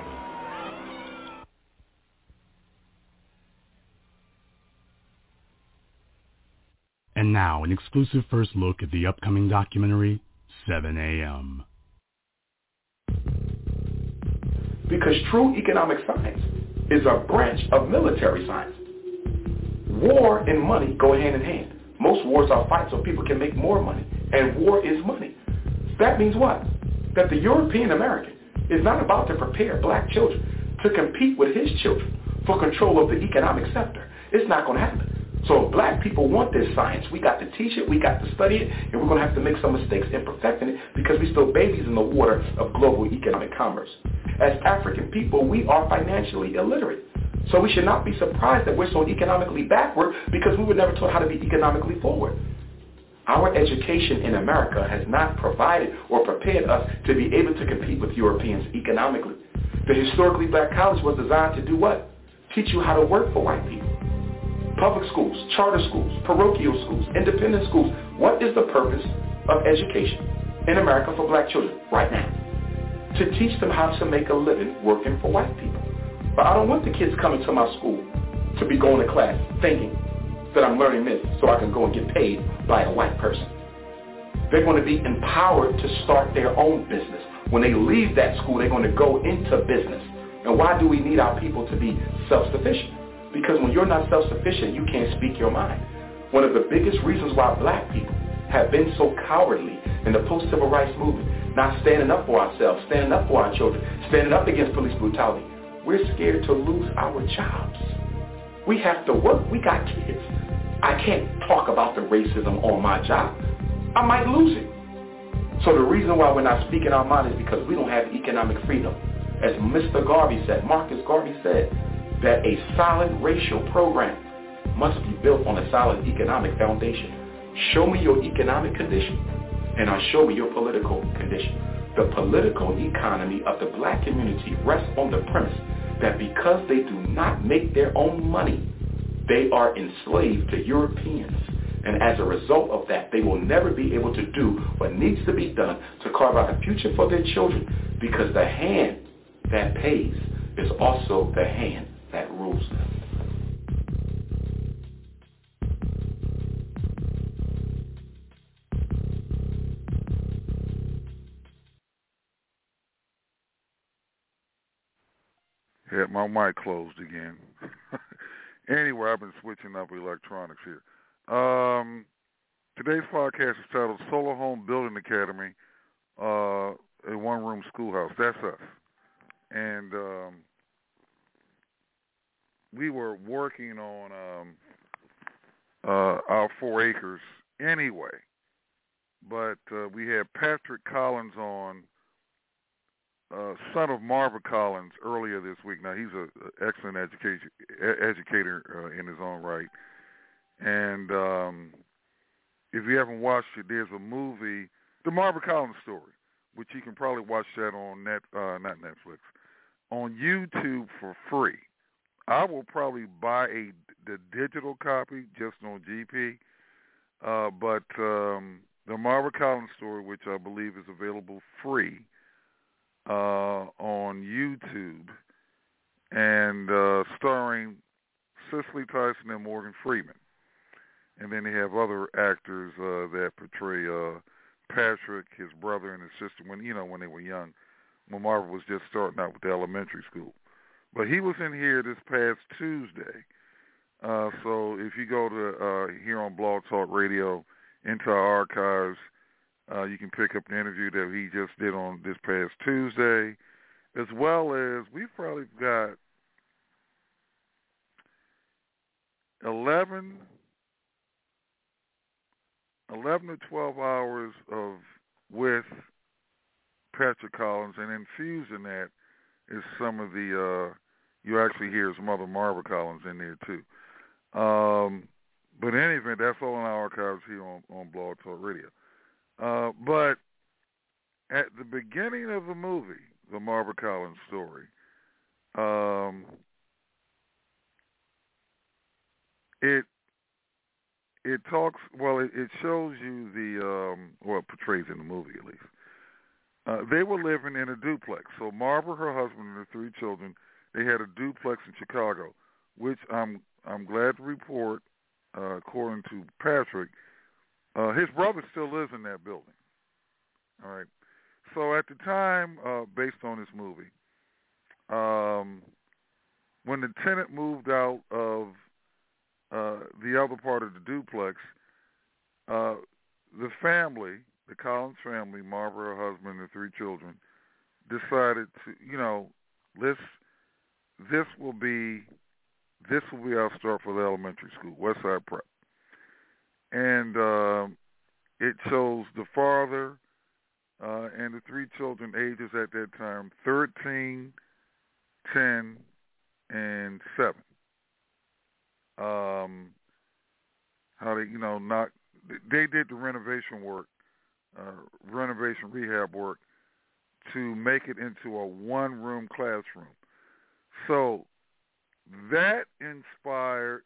And now, an exclusive first look at the upcoming documentary, 7 a.m. Because true economic science is a branch of military science. War and money go hand in hand. Most wars are fights so people can make more money, and war is money. That means what? That the European American is not about to prepare black children to compete with his children for control of the economic sector. It's not going to happen. So if black people want this science, we got to teach it, we got to study it, and we're going to have to make some mistakes in perfecting it because we're still babies in the water of global economic commerce. As African people, we are financially illiterate. So we should not be surprised that we're so economically backward because we were never taught how to be economically forward. Our education in America has not provided or prepared us to be able to compete with Europeans economically. The historically black college was designed to do what? Teach you how to work for white people. Public schools, charter schools, parochial schools, independent schools. What is the purpose of education in America for black children right now? To teach them how to make a living working for white people. But I don't want the kids coming to my school to be going to class thinking that I'm learning this so I can go and get paid by a white person. They're going to be empowered to start their own business. When they leave that school, they're going to go into business. And why do we need our people to be self-sufficient? Because when you're not self-sufficient, you can't speak your mind. One of the biggest reasons why black people have been so cowardly in the post-civil rights movement, not standing up for ourselves, standing up for our children, standing up against police brutality, we're scared to lose our jobs. We have to work. We got kids. I can't talk about the racism on my job. I might lose it. So the reason why we're not speaking our mind is because we don't have economic freedom. As Mr. Garvey said, Marcus Garvey said, that a solid racial program must be built on a solid economic foundation. Show me your economic condition, and I'll show you your political condition. The political economy of the black community rests on the premise that because they do not make their own money, they are enslaved to Europeans. And as a result of that, they will never be able to do what needs to be done to carve out a future for their children, because the hand that pays is also the hand that rules them. Yeah, my mic closed again. Anyway, I've been switching up electronics here. Today's podcast is titled Solar Home Building Academy, a one-room schoolhouse. That's us. And we were working on our 4 acres anyway. But we had Patrick Collins on, son of Marva Collins, earlier this week. Now, he's an excellent educator in his own right. And if you haven't watched it, there's a movie, The Marva Collins Story, which you can probably watch that on not Netflix, on YouTube for free. I will probably buy the digital copy just on GP. But The Marva Collins Story, which I believe is available free on YouTube, and starring Cicely Tyson and Morgan Freeman. And then they have other actors that portray Patrick, his brother, and his sister when they were young, when Marva was just starting out with the elementary school. But he was in here this past Tuesday. So if you go to here on Blog Talk Radio into our archives, you can pick up the interview that he just did on this past Tuesday, as well as we've probably got 11 to 12 hours with Patrick Collins, and infused in that is some of the, you actually hear his mother Marva Collins in there too. But in any event, that's all in our archives here on Blog Talk Radio. But at the beginning of the movie, The Marva Collins Story, it talks, well, it shows you well, it portrays in the movie at least. They were living in a duplex. So Marva, her husband, and their 3 children, they had a duplex in Chicago, which I'm glad to report, according to Patrick, his brother still lives in that building. All right. So at the time, based on this movie, when the tenant moved out of the other part of the duplex, the family, the Collins family, Marva, her husband, and 3 children, decided to, this will be our start for the elementary school, Westside Prep. And it shows the father and the 3 children, ages at that time 13, 10, and 7. How they did the renovation work, renovation rehab work to make it into a 1-room classroom. So that inspired,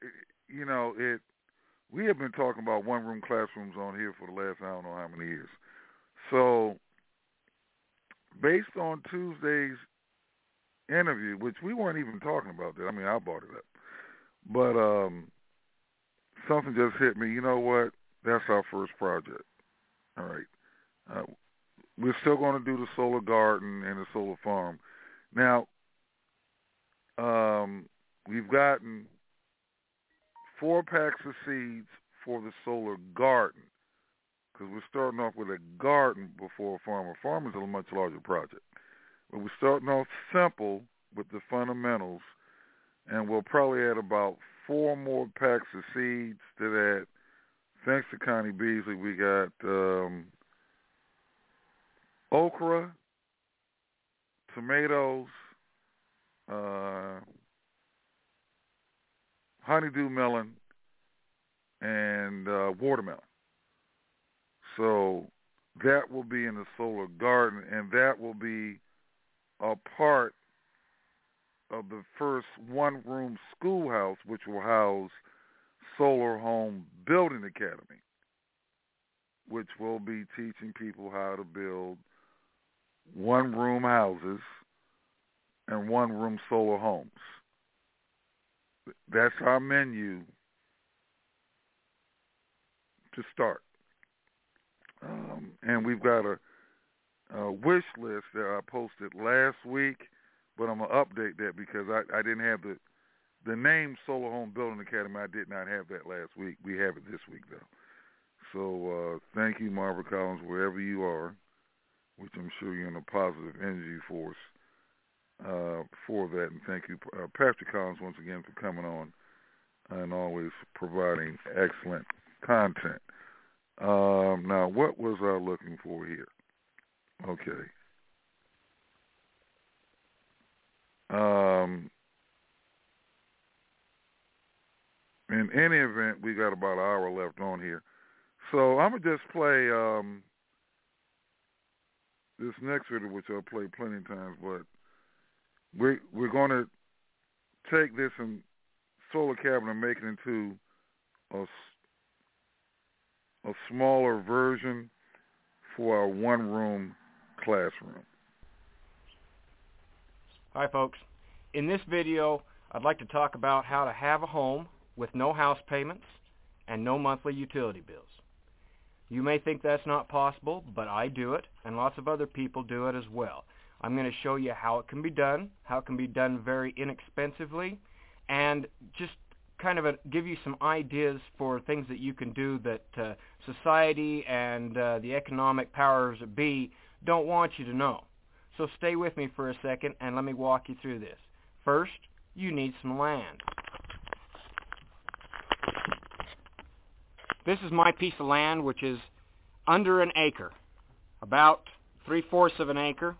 we have been talking about 1-room classrooms on here for the last I don't know how many years. So based on Tuesday's interview, which we weren't even talking about that. I mean, I brought it up. But something just hit me. You know what? That's our first project. All right. We're still going to do the solar garden and the solar farm. Now, we've gotten 4 packs of seeds for the solar garden because we're starting off with a garden before a farm. A farm is a much larger project. But we're starting off simple with the fundamentals, and we'll probably add about 4 more packs of seeds to that. Thanks to Connie Beasley, we got okra, tomatoes, honeydew melon, and watermelon. So that will be in the solar garden, and that will be a part of the first 1-room schoolhouse, which will house Solar Home Building Academy, which will be teaching people how to build 1-room houses and 1-room solar homes. That's our menu to start. And we've got a wish list that I posted last week, but I'm going to update that because I didn't have the name Solar Home Building Academy. I did not have that last week. We have it this week, though. So thank you, Marva Collins, wherever you are, which I'm sure you're in a positive energy force for that. And thank you, Patrick Collins, once again, for coming on and always providing excellent content. Now, what was I looking for here? Okay. In any event, we got about an hour left on here. So I'm going to just play this next video, which I'll play plenty of times, but we're going to take this and solar cabinet and make it into a smaller version for our 1-room classroom. Hi, folks. In this video, I'd like to talk about how to have a home with no house payments and no monthly utility bills. You may think that's not possible, but I do it, and lots of other people do it as well. I'm going to show you how it can be done, how it can be done very inexpensively, and just kind of give you some ideas for things that you can do that society and the economic powers that be don't want you to know. So stay with me for a second and let me walk you through this. First, you need some land. This is my piece of land, which is under an acre, about 3/4 of an acre,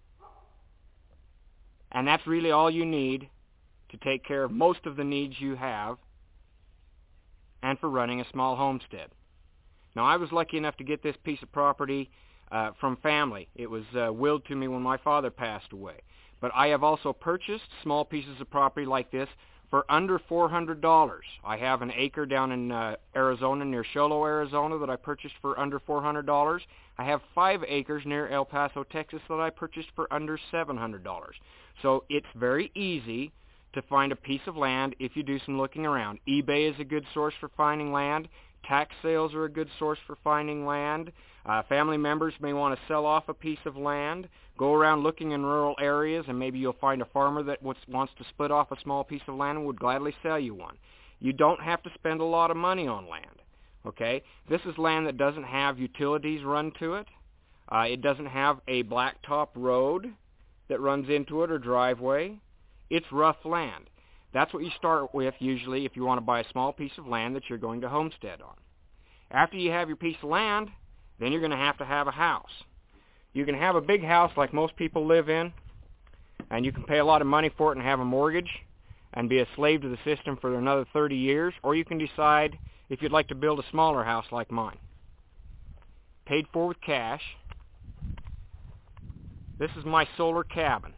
and that's really all you need to take care of most of the needs you have and for running a small homestead. Now, I was lucky enough to get this piece of property from family. It was willed to me when my father passed away. But I have also purchased small pieces of property like this for under $400. I have an acre down in Arizona, near Show Low, Arizona, that I purchased for under $400. I have 5 acres near El Paso, Texas, that I purchased for under $700. So it's very easy to find a piece of land if you do some looking around. eBay is a good source for finding land. Tax sales are a good source for finding land. Family members may want to sell off a piece of land. Go around looking in rural areas, and maybe you'll find a farmer that wants to split off a small piece of land and would gladly sell you one. You don't have to spend a lot of money on land, okay? This is land that doesn't have utilities run to it. It doesn't have a blacktop road that runs into it or driveway. It's rough land. That's what you start with usually if you want to buy a small piece of land that you're going to homestead on. After you have your piece of land, then you're going to have a house. You can have a big house like most people live in, and you can pay a lot of money for it and have a mortgage and be a slave to the system for another 30 years, or you can decide if you'd like to build a smaller house like mine. Paid for with cash. This is my solar cabin.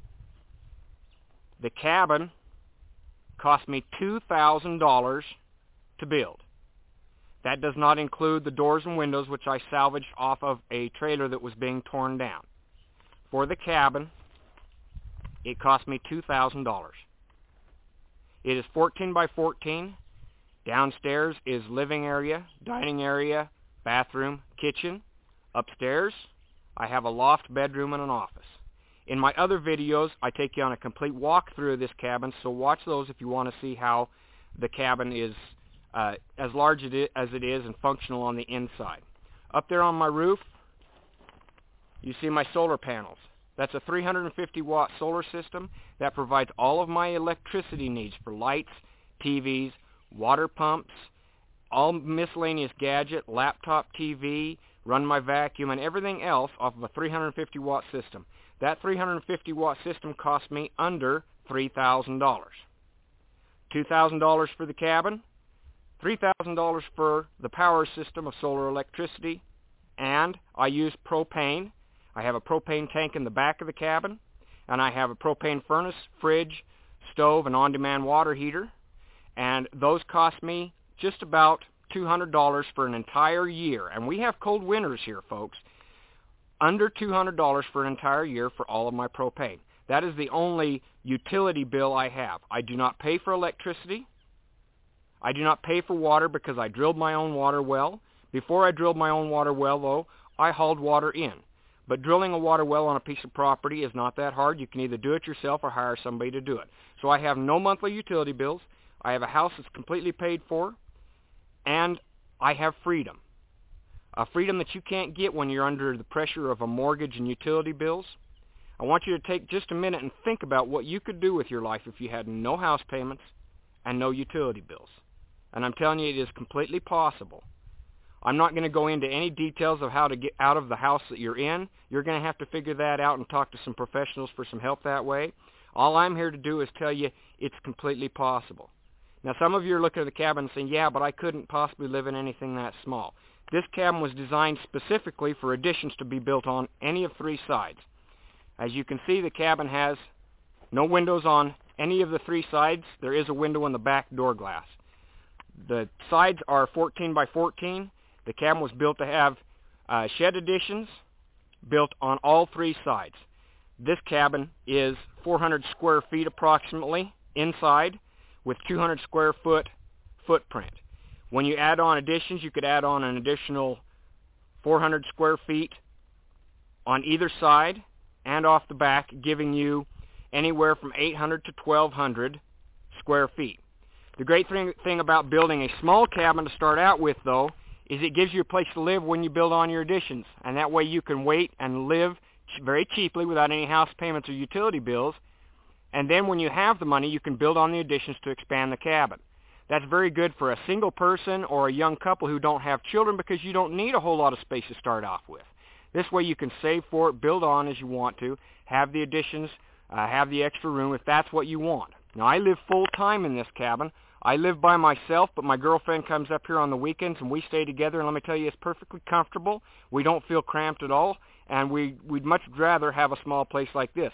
The cabin cost me $2,000 to build. That does not include the doors and windows, which I salvaged off of a trailer that was being torn down. For the cabin, it cost me $2,000. It is 14 by 14. Downstairs is living area, dining area, bathroom, kitchen. Upstairs, I have a loft, bedroom, and an office. In my other videos, I take you on a complete walkthrough of this cabin, so watch those if you want to see how the cabin is as large as it is and functional on the inside. Up there on my roof, you see my solar panels. That's a 350-watt solar system that provides all of my electricity needs for lights, TVs, water pumps, all miscellaneous gadget, laptop TV, run my vacuum, and everything else off of a 350-watt system. That 350-watt system cost me under $3,000. $2,000 for the cabin, $3,000 for the power system of solar electricity, and I use propane. I have a propane tank in the back of the cabin, and I have a propane furnace, fridge, stove, and on-demand water heater, and those cost me just about $200 for an entire year. And we have cold winters here, folks. Under $200 for an entire year for all of my propane. That is the only utility bill I have. I do not pay for electricity. I do not pay for water because I drilled my own water well. Before I drilled my own water well, though, I hauled water in. But drilling a water well on a piece of property is not that hard. You can either do it yourself or hire somebody to do it. So I have no monthly utility bills. I have a house that's completely paid for. And I have freedom. A freedom that you can't get when you're under the pressure of a mortgage and utility bills. I want you to take just a minute and think about what you could do with your life if you had no house payments and no utility bills. And I'm telling you, it is completely possible. I'm not going to go into any details of how to get out of the house that you're in. You're going to have to figure that out and talk to some professionals for some help that way. All I'm here to do is tell you it's completely possible. Now, some of you are looking at the cabin and saying, yeah, but I couldn't possibly live in anything that small. This cabin was designed specifically for additions to be built on any of 3 sides. As you can see, the cabin has no windows on any of the 3 sides. There is a window in the back door glass. The sides are 14 by 14. The cabin was built to have shed additions built on all 3 sides. This cabin is 400 square feet approximately inside with 200 square foot footprint. When you add on additions, you could add on an additional 400 square feet on either side and off the back, giving you anywhere from 800 to 1,200 square feet. The great thing about building a small cabin to start out with, though, is it gives you a place to live when you build on your additions. And that way you can wait and live very cheaply without any house payments or utility bills. And then when you have the money, you can build on the additions to expand the cabin. That's very good for a single person or a young couple who don't have children because you don't need a whole lot of space to start off with. This way you can save for it, build on as you want to, have the additions, have the extra room if that's what you want. Now, I live full-time in this cabin. I live by myself, but my girlfriend comes up here on the weekends, and we stay together, and let me tell you, it's perfectly comfortable. We don't feel cramped at all, and we'd much rather have a small place like this.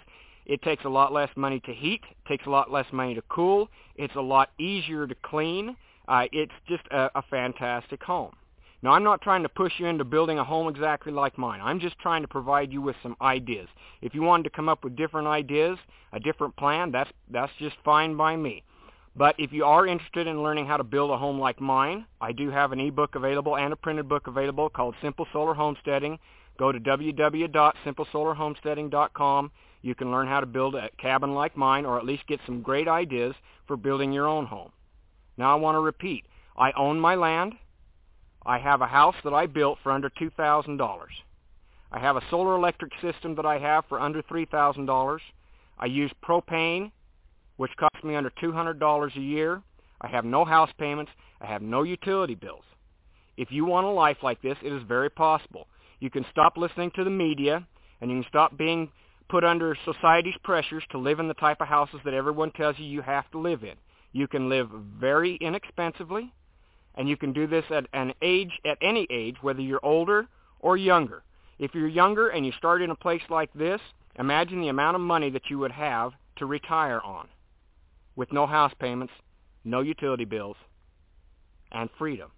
It takes a lot less money to heat, takes a lot less money to cool, it's a lot easier to clean. It's just a fantastic home. Now, I'm not trying to push you into building a home exactly like mine. I'm just trying to provide you with some ideas. If you wanted to come up with different ideas, a different plan, that's just fine by me. But if you are interested in learning how to build a home like mine, I do have an ebook available and a printed book available called Simple Solar Homesteading. Go to www.simplesolarhomesteading.com. You can learn how to build a cabin like mine, or at least get some great ideas for building your own home. Now, I want to repeat. I own my land. I have a house that I built for under $2,000. I have a solar electric system that I have for under $3,000. I use propane, which costs me under $200 a year. I have no house payments. I have no utility bills. If you want a life like this, it is very possible. You can stop listening to the media, and you can stop being put under society's pressures to live in the type of houses that everyone tells you have to live in. You can live very inexpensively, and you can do this at any age, whether you're older or younger. If you're younger and you start in a place like this, imagine the amount of money that you would have to retire on, with no house payments, no utility bills, and freedom.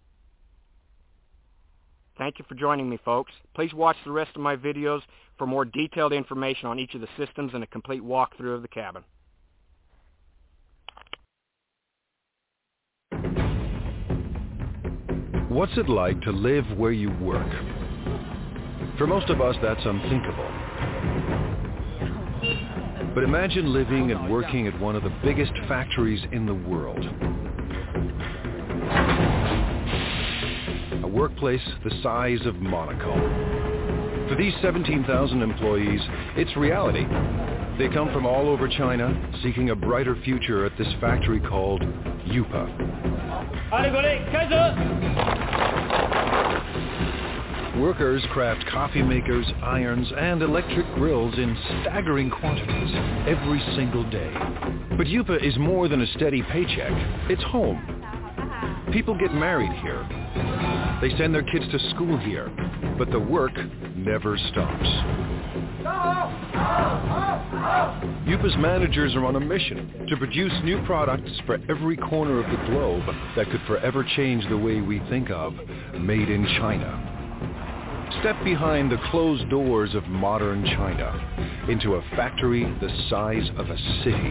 Thank you for joining me, folks. Please watch the rest of my videos for more detailed information on each of the systems and a complete walkthrough of the cabin. What's it like to live where you work? For most of us, that's unthinkable. But imagine living and working at one of the biggest factories in the world. A workplace the size of Monaco. For these 17,000 employees, it's reality. They come from all over China, seeking a brighter future at this factory called Yupa. Workers craft coffee makers, irons, and electric grills in staggering quantities every single day. But Yupa is more than a steady paycheck. It's home. People get married here. They send their kids to school here. But the work never stops. Yupa's managers are on a mission to produce new products for every corner of the globe that could forever change the way we think of made in China. Step behind the closed doors of modern China into a factory the size of a city.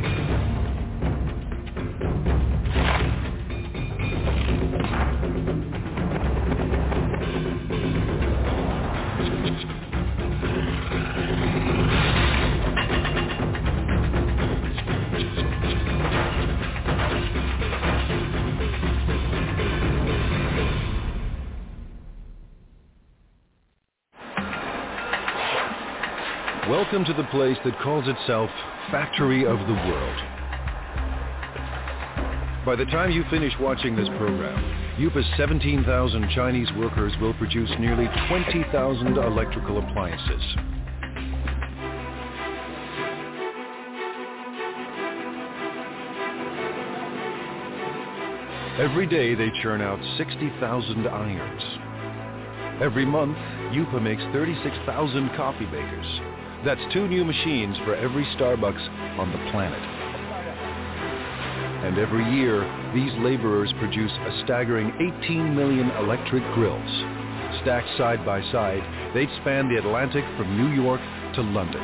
Welcome to the place that calls itself Factory of the World. By the time you finish watching this program, Yupa's 17,000 Chinese workers will produce nearly 20,000 electrical appliances. Every day they churn out 60,000 irons. Every month, Yupa makes 36,000 coffee makers. That's 2 new machines for every Starbucks on the planet. And every year, these laborers produce a staggering 18 million electric grills. Stacked side by side, they'd span the Atlantic from New York to London.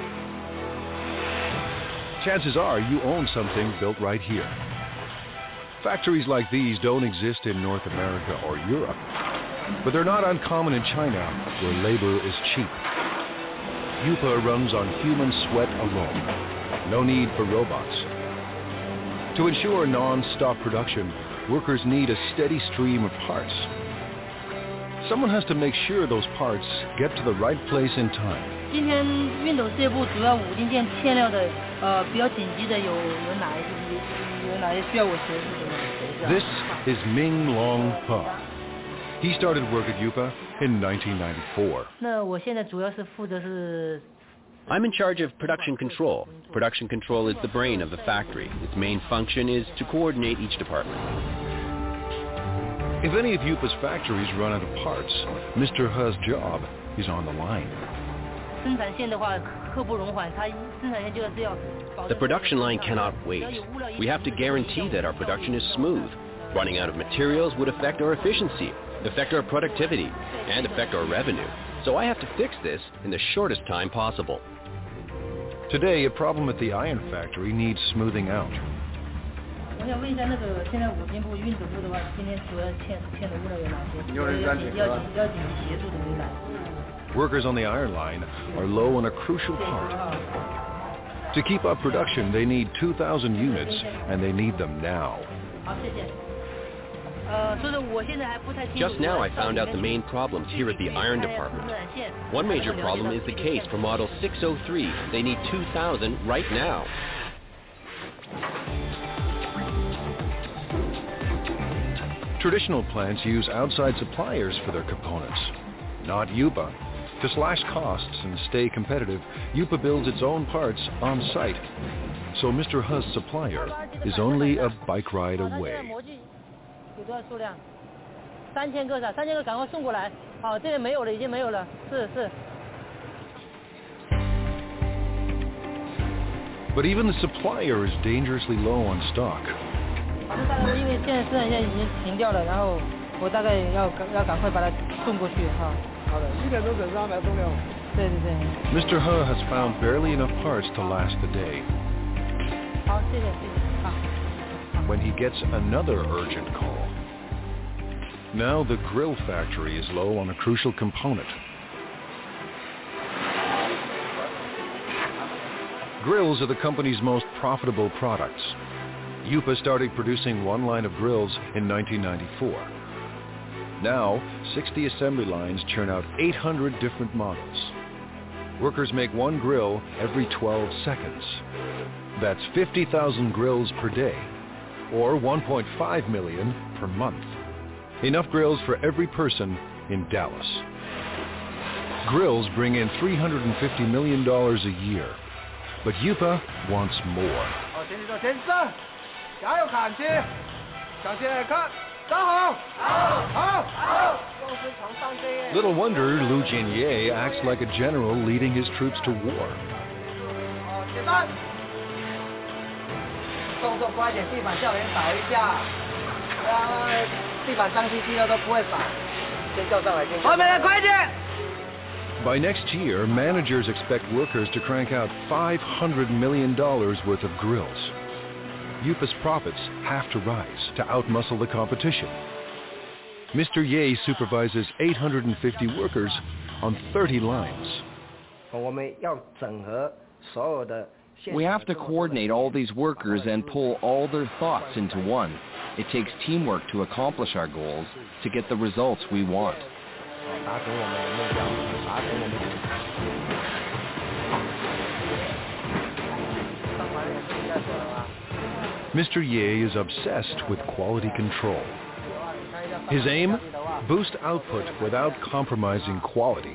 Chances are you own something built right here. Factories like these don't exist in North America or Europe, but they're not uncommon in China, where labor is cheap. Yupa runs on human sweat alone. No need for robots. To ensure non-stop production, workers need a steady stream of parts. Someone has to make sure those parts get to the right place in time. 今天运斗这部主要5金件欠料的，比较紧急的有哪些需要我协助的？ This is Ming Long Pa. He started work at Yupa in 1994. 那我现在主要是负责是。 I'm in charge of production control. Production control is the brain of the factory. Its main function is to coordinate each department. If any of Yupa's factories run out of parts, Mr. He's job is on the line. 生产线的话， The production line cannot wait. We have to guarantee that our production is smooth. Running out of materials would affect our efficiency, affect our productivity, and affect our revenue. So I have to fix this in the shortest time possible. Today, a problem at the iron factory needs smoothing out. Workers on the iron line are low on a crucial part. To keep up production, they need 2,000 units, and they need them now. Just now I found out the main problems here at the iron department. One major problem is the case for model 603. They need 2,000 right now. Traditional plants use outside suppliers for their components, not Yupa. To slash costs and stay competitive, Yupa builds its own parts on site. So Mr. He's supplier is only a bike ride away. But even the supplier is dangerously low on stock. Mr. He has found barely enough parts to last the day. When he gets another urgent call. Now the grill factory is low on a crucial component. Grills are the company's most profitable products. Yupa started producing one line of grills in 1994. Now, 60 assembly lines churn out 800 different models. Workers make one grill every 12 seconds. That's 50,000 grills per day, or 1.5 million per month. Enough grills for every person in Dallas. Grills bring in $350 million a year, but Yupa wants more. Little wonder Lu Jianye acts like a general leading his troops to war. By next year, managers expect workers to crank out $500 million worth of grills. Yupa's profits have to rise to outmuscle the competition. Mr. Ye supervises 850 workers on 30 lines. We have to coordinate all these workers and pull all their thoughts into one. It takes teamwork to accomplish our goals, to get the results we want. Mr. Ye is obsessed with quality control. His aim? Boost output without compromising quality.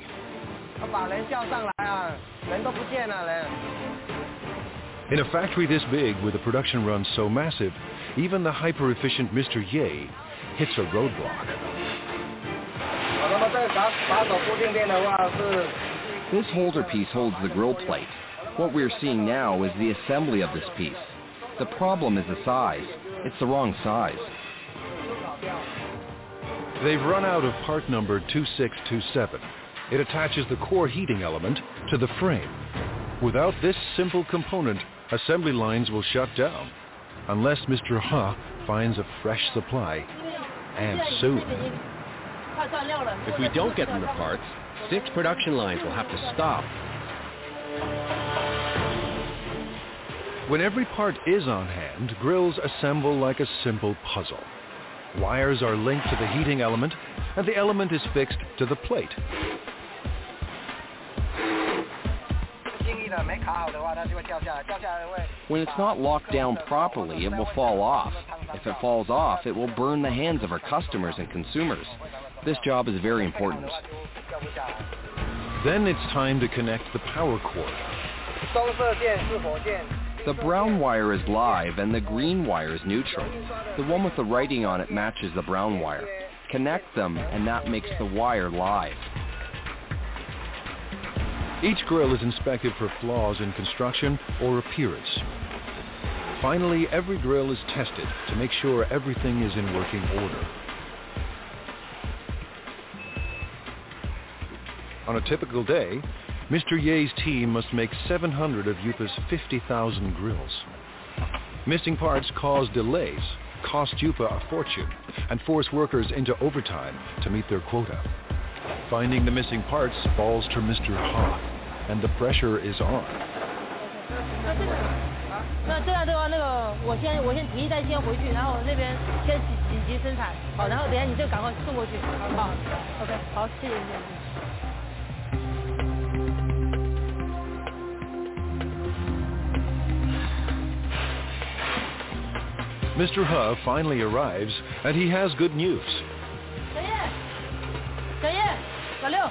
In a factory this big, with a production run so massive, even the hyper-efficient Mr. Ye hits a roadblock. This holder piece holds the grill plate. What we're seeing now is the assembly of this piece. The problem is the size. It's the wrong size. They've run out of part number 2627. It attaches the core heating element to the frame. Without this simple component, assembly lines will shut down, unless Mr. He finds a fresh supply, and soon. If we don't get them the parts, 6 production lines will have to stop. When every part is on hand, grills assemble like a simple puzzle. Wires are linked to the heating element, and the element is fixed to the plate. When it's not locked down properly, it will fall off. If it falls off, it will burn the hands of our customers and consumers. This job is very important. Then it's time to connect the power cord. The brown wire is live and the green wire is neutral. The one with the writing on it matches the brown wire. Connect them and that makes the wire live. Each grill is inspected for flaws in construction or appearance. Finally, every grill is tested to make sure everything is in working order. On a typical day, Mr. Ye's team must make 700 of Yupa's 50,000 grills. Missing parts cause delays, cost Yupa a fortune, and force workers into overtime to meet their quota. Finding the missing parts falls to Mr. Ha, and the pressure is on. 那这样的话，我先提一袋先回去，然后那边先紧急生产，好，然后等一下你就赶快送过去，好 ，OK， 好，谢谢谢谢。 Mr. He finally arrives, and he has good news. 小叶，小六，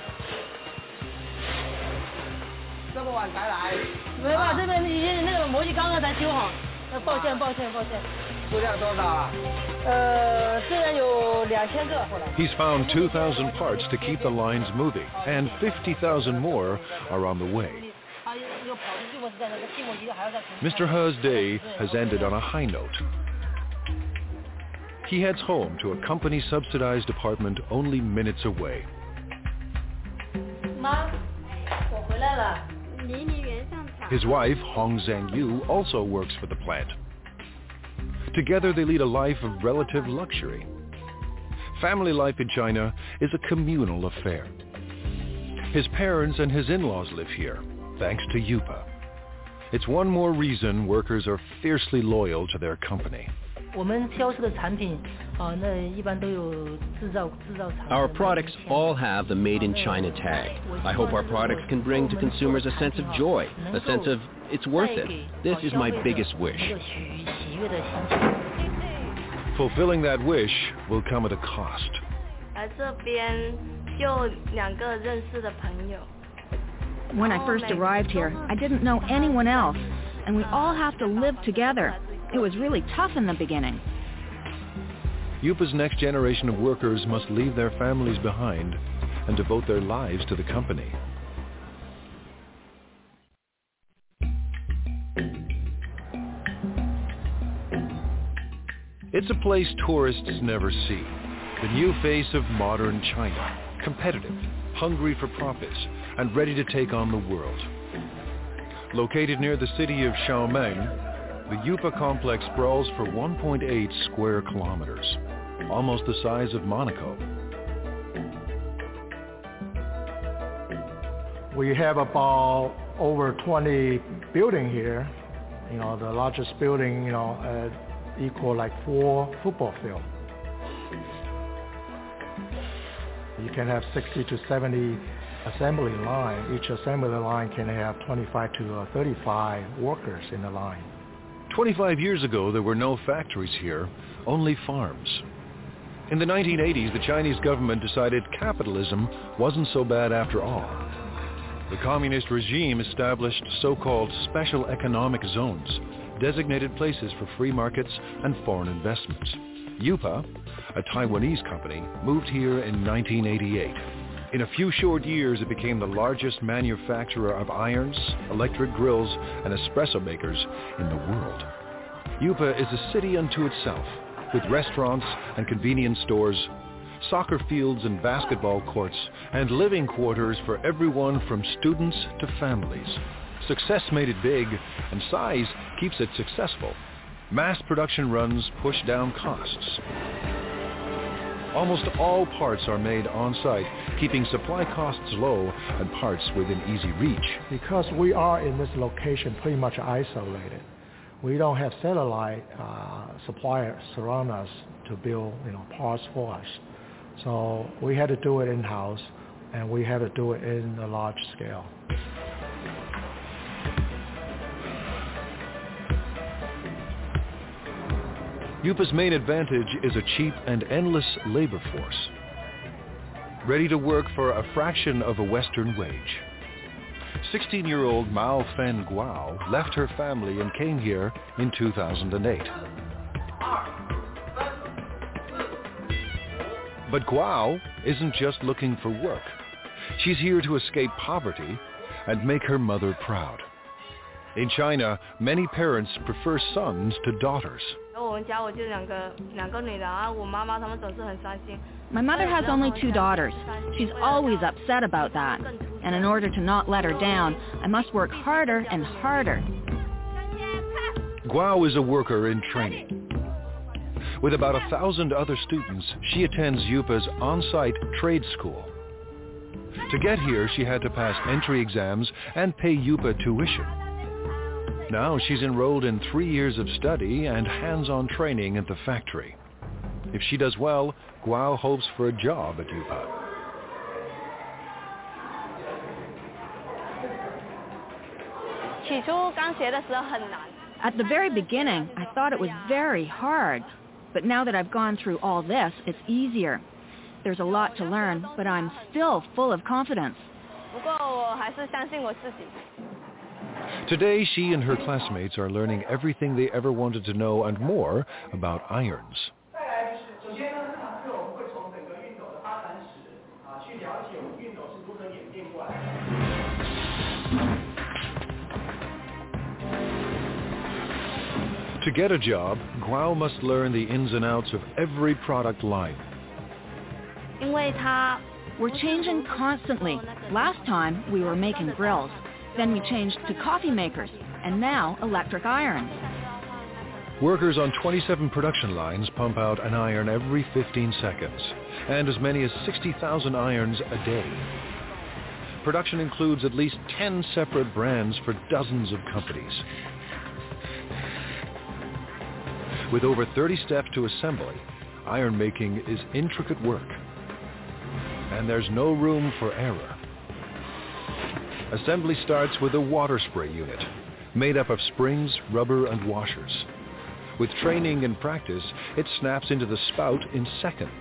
这么晚才来？ 没办法，这边已经那个模具刚刚才修好，抱歉。 数量多少啊？ 这边有2000个。 He's found 2,000 parts to keep the lines moving, and 50,000 more are on the way. Mr. He's day has ended on a high note. He heads home to a company-subsidized apartment only minutes away. 妈，我回来了。 His wife, Hong Zhangyu, also works for the plant. Together they lead a life of relative luxury. Family life in China is a communal affair. His parents and his in-laws live here, thanks to Yupa. It's one more reason workers are fiercely loyal to their company. 我们销售的产品，那一般都有制造厂。 Our products all have the Made in China tag. I hope our products can bring to consumers a sense of joy, a sense of it's worth it. This is my biggest wish. Fulfilling that wish will come at a cost. 来这边就2个认识的朋友。 When I first arrived here, I didn't know anyone else, and we all have to live together. It was really tough in the beginning. Yupa's next generation of workers must leave their families behind and devote their lives to the company. It's a place tourists never see. The new face of modern China, competitive, hungry for profits, and ready to take on the world. Located near the city of Xiaomeng, the Yupa complex sprawls for 1.8 square kilometers, almost the size of Monaco. We have about over 20 buildings here. You know, the largest building, equal like 4 football fields. You can have 60 to 70 assembly line. Each assembly line can have 25 to 35 workers in the line. 25 years ago, there were no factories here, only farms. In the 1980s, the Chinese government decided capitalism wasn't so bad after all. The communist regime established so-called special economic zones, designated places for free markets and foreign investments. Yupa, a Taiwanese company, moved here in 1988. In a few short years, it became the largest manufacturer of irons, electric grills, and espresso makers in the world. Yupa is a city unto itself, with restaurants and convenience stores, soccer fields and basketball courts, and living quarters for everyone from students to families. Success made it big, and size keeps it successful. Mass production runs push down costs. Almost all parts are made on-site, keeping supply costs low and parts within easy reach. Because we are in this location pretty much isolated, we don't have satellite suppliers surround us to build parts for us. So we had to do it in-house, and we had to do it in a large scale. Yupa's main advantage is a cheap and endless labor force, ready to work for a fraction of a Western wage. 16-year-old Mao Fen Guo left her family and came here in 2008. But Guo isn't just looking for work. She's here to escape poverty and make her mother proud. In China, many parents prefer sons to daughters. My mother has only 2 daughters. She's always upset about that. And in order to not let her down, I must work harder and harder. Guo is a worker in training. With about 1,000 other students, she attends Yupa's on-site trade school. To get here, she had to pass entry exams and pay Yupa tuition. Now she's enrolled in 3 years of study and hands-on training at the factory. If she does well, Guo hopes for a job at Yupa. At the very beginning, I thought it was very hard. But now that I've gone through all this, it's easier. There's a lot to learn, but I'm still full of confidence. Today, she and her classmates are learning everything they ever wanted to know and more about irons. To get a job, Guo must learn the ins and outs of every product line. We're changing constantly. Last time, we were making grills. Then we changed to coffee makers, and now electric irons. Workers on 27 production lines pump out an iron every 15 seconds, and as many as 60,000 irons a day. Production includes at least 10 separate brands for dozens of companies. With over 30 steps to assembly, iron making is intricate work, and there's no room for error. Assembly starts with a water spray unit, made up of springs, rubber, and washers. With training and practice, it snaps into the spout in seconds.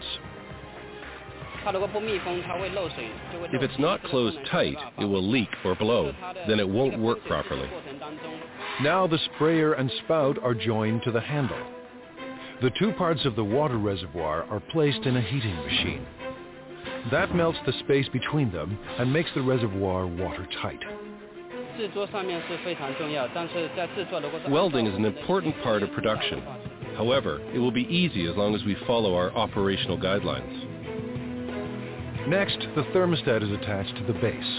If it's not closed tight, it will leak or blow. Then it won't work properly. Now the sprayer and spout are joined to the handle. The 2 parts of the water reservoir are placed in a heating machine. That melts the space between them and makes the reservoir watertight. Welding is an important part of production. However, it will be easy as long as we follow our operational guidelines. Next, the thermostat is attached to the base.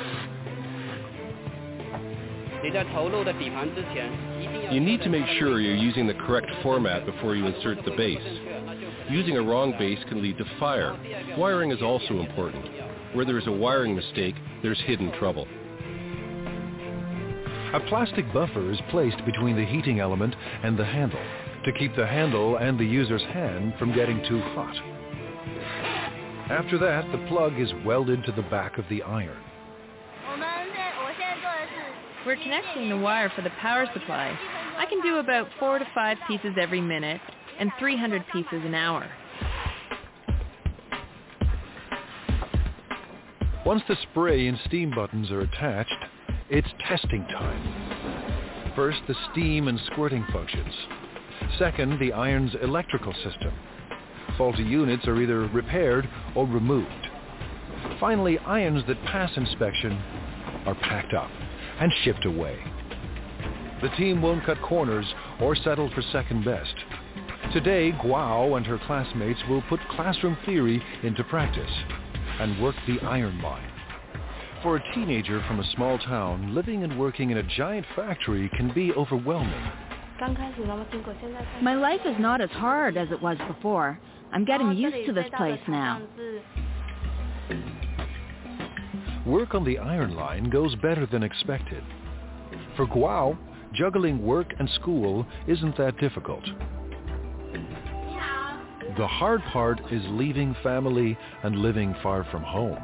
You need to make sure you're using the correct format before you insert the base. Using a wrong base can lead to fire. Wiring is also important. Where there is a wiring mistake, there's hidden trouble. A plastic buffer is placed between the heating element and the handle to keep the handle and the user's hand from getting too hot. After that, the plug is welded to the back of the iron. We're connecting the wire for the power supply. I can do about 4 to 5 pieces every minute and 300 pieces an hour. Once the spray and steam buttons are attached, it's testing time. First, the steam and squirting functions. Second, the iron's electrical system. Faulty units are either repaired or removed. Finally, irons that pass inspection are packed up and shipped away. The team won't cut corners or settle for second best. Today, Guo and her classmates will put classroom theory into practice and work the iron line. For a teenager from a small town, living and working in a giant factory can be overwhelming. My life is not as hard as it was before. I'm getting used to this place now. Work on the iron line goes better than expected. For Guo, juggling work and school isn't that difficult. The hard part is leaving family and living far from home.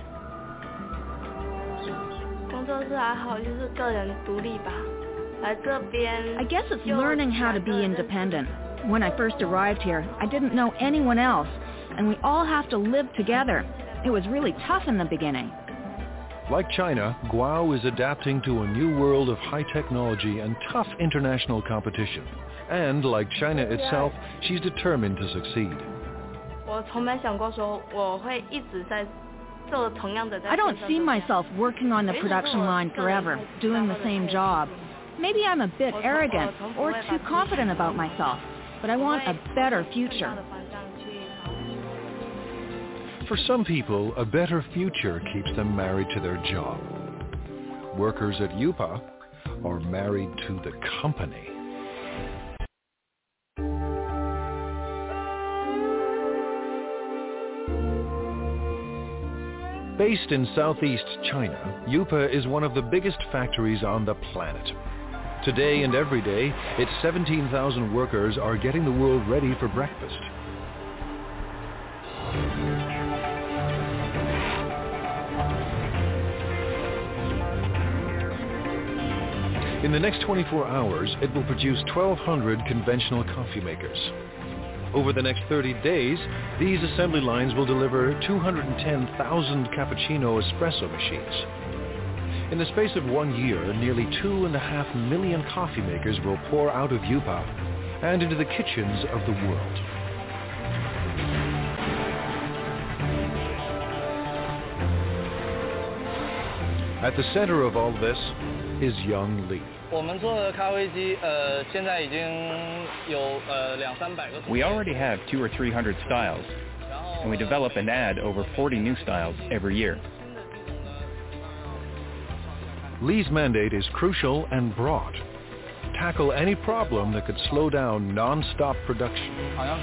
I guess it's learning how to be independent. When I first arrived here, I didn't know anyone else, and we all have to live together. It was really tough in the beginning. Like China, Guo is adapting to a new world of high technology and tough international competition. And like China itself, she's determined to succeed. I don't see myself working on the production line forever, doing the same job. Maybe I'm a bit arrogant or too confident about myself, but I want a better future. For some people, a better future keeps them married to their job. Workers at Yupa are married to the company. Based in southeast China, Yupa is one of the biggest factories on the planet. Today and every day, its 17,000 workers are getting the world ready for breakfast. In the next 24 hours, it will produce 1,200 conventional coffee makers. Over the next 30 days, these assembly lines will deliver 210,000 cappuccino espresso machines. In the space of 1 year, nearly 2.5 million coffee makers will pour out of Yupa and into the kitchens of the world. At the center of all this is Young Lee. We already have 200 or 300 styles, and we develop and add over 40 new styles every year. Lee's mandate is crucial and broad. Tackle any problem that could slow down non-stop production.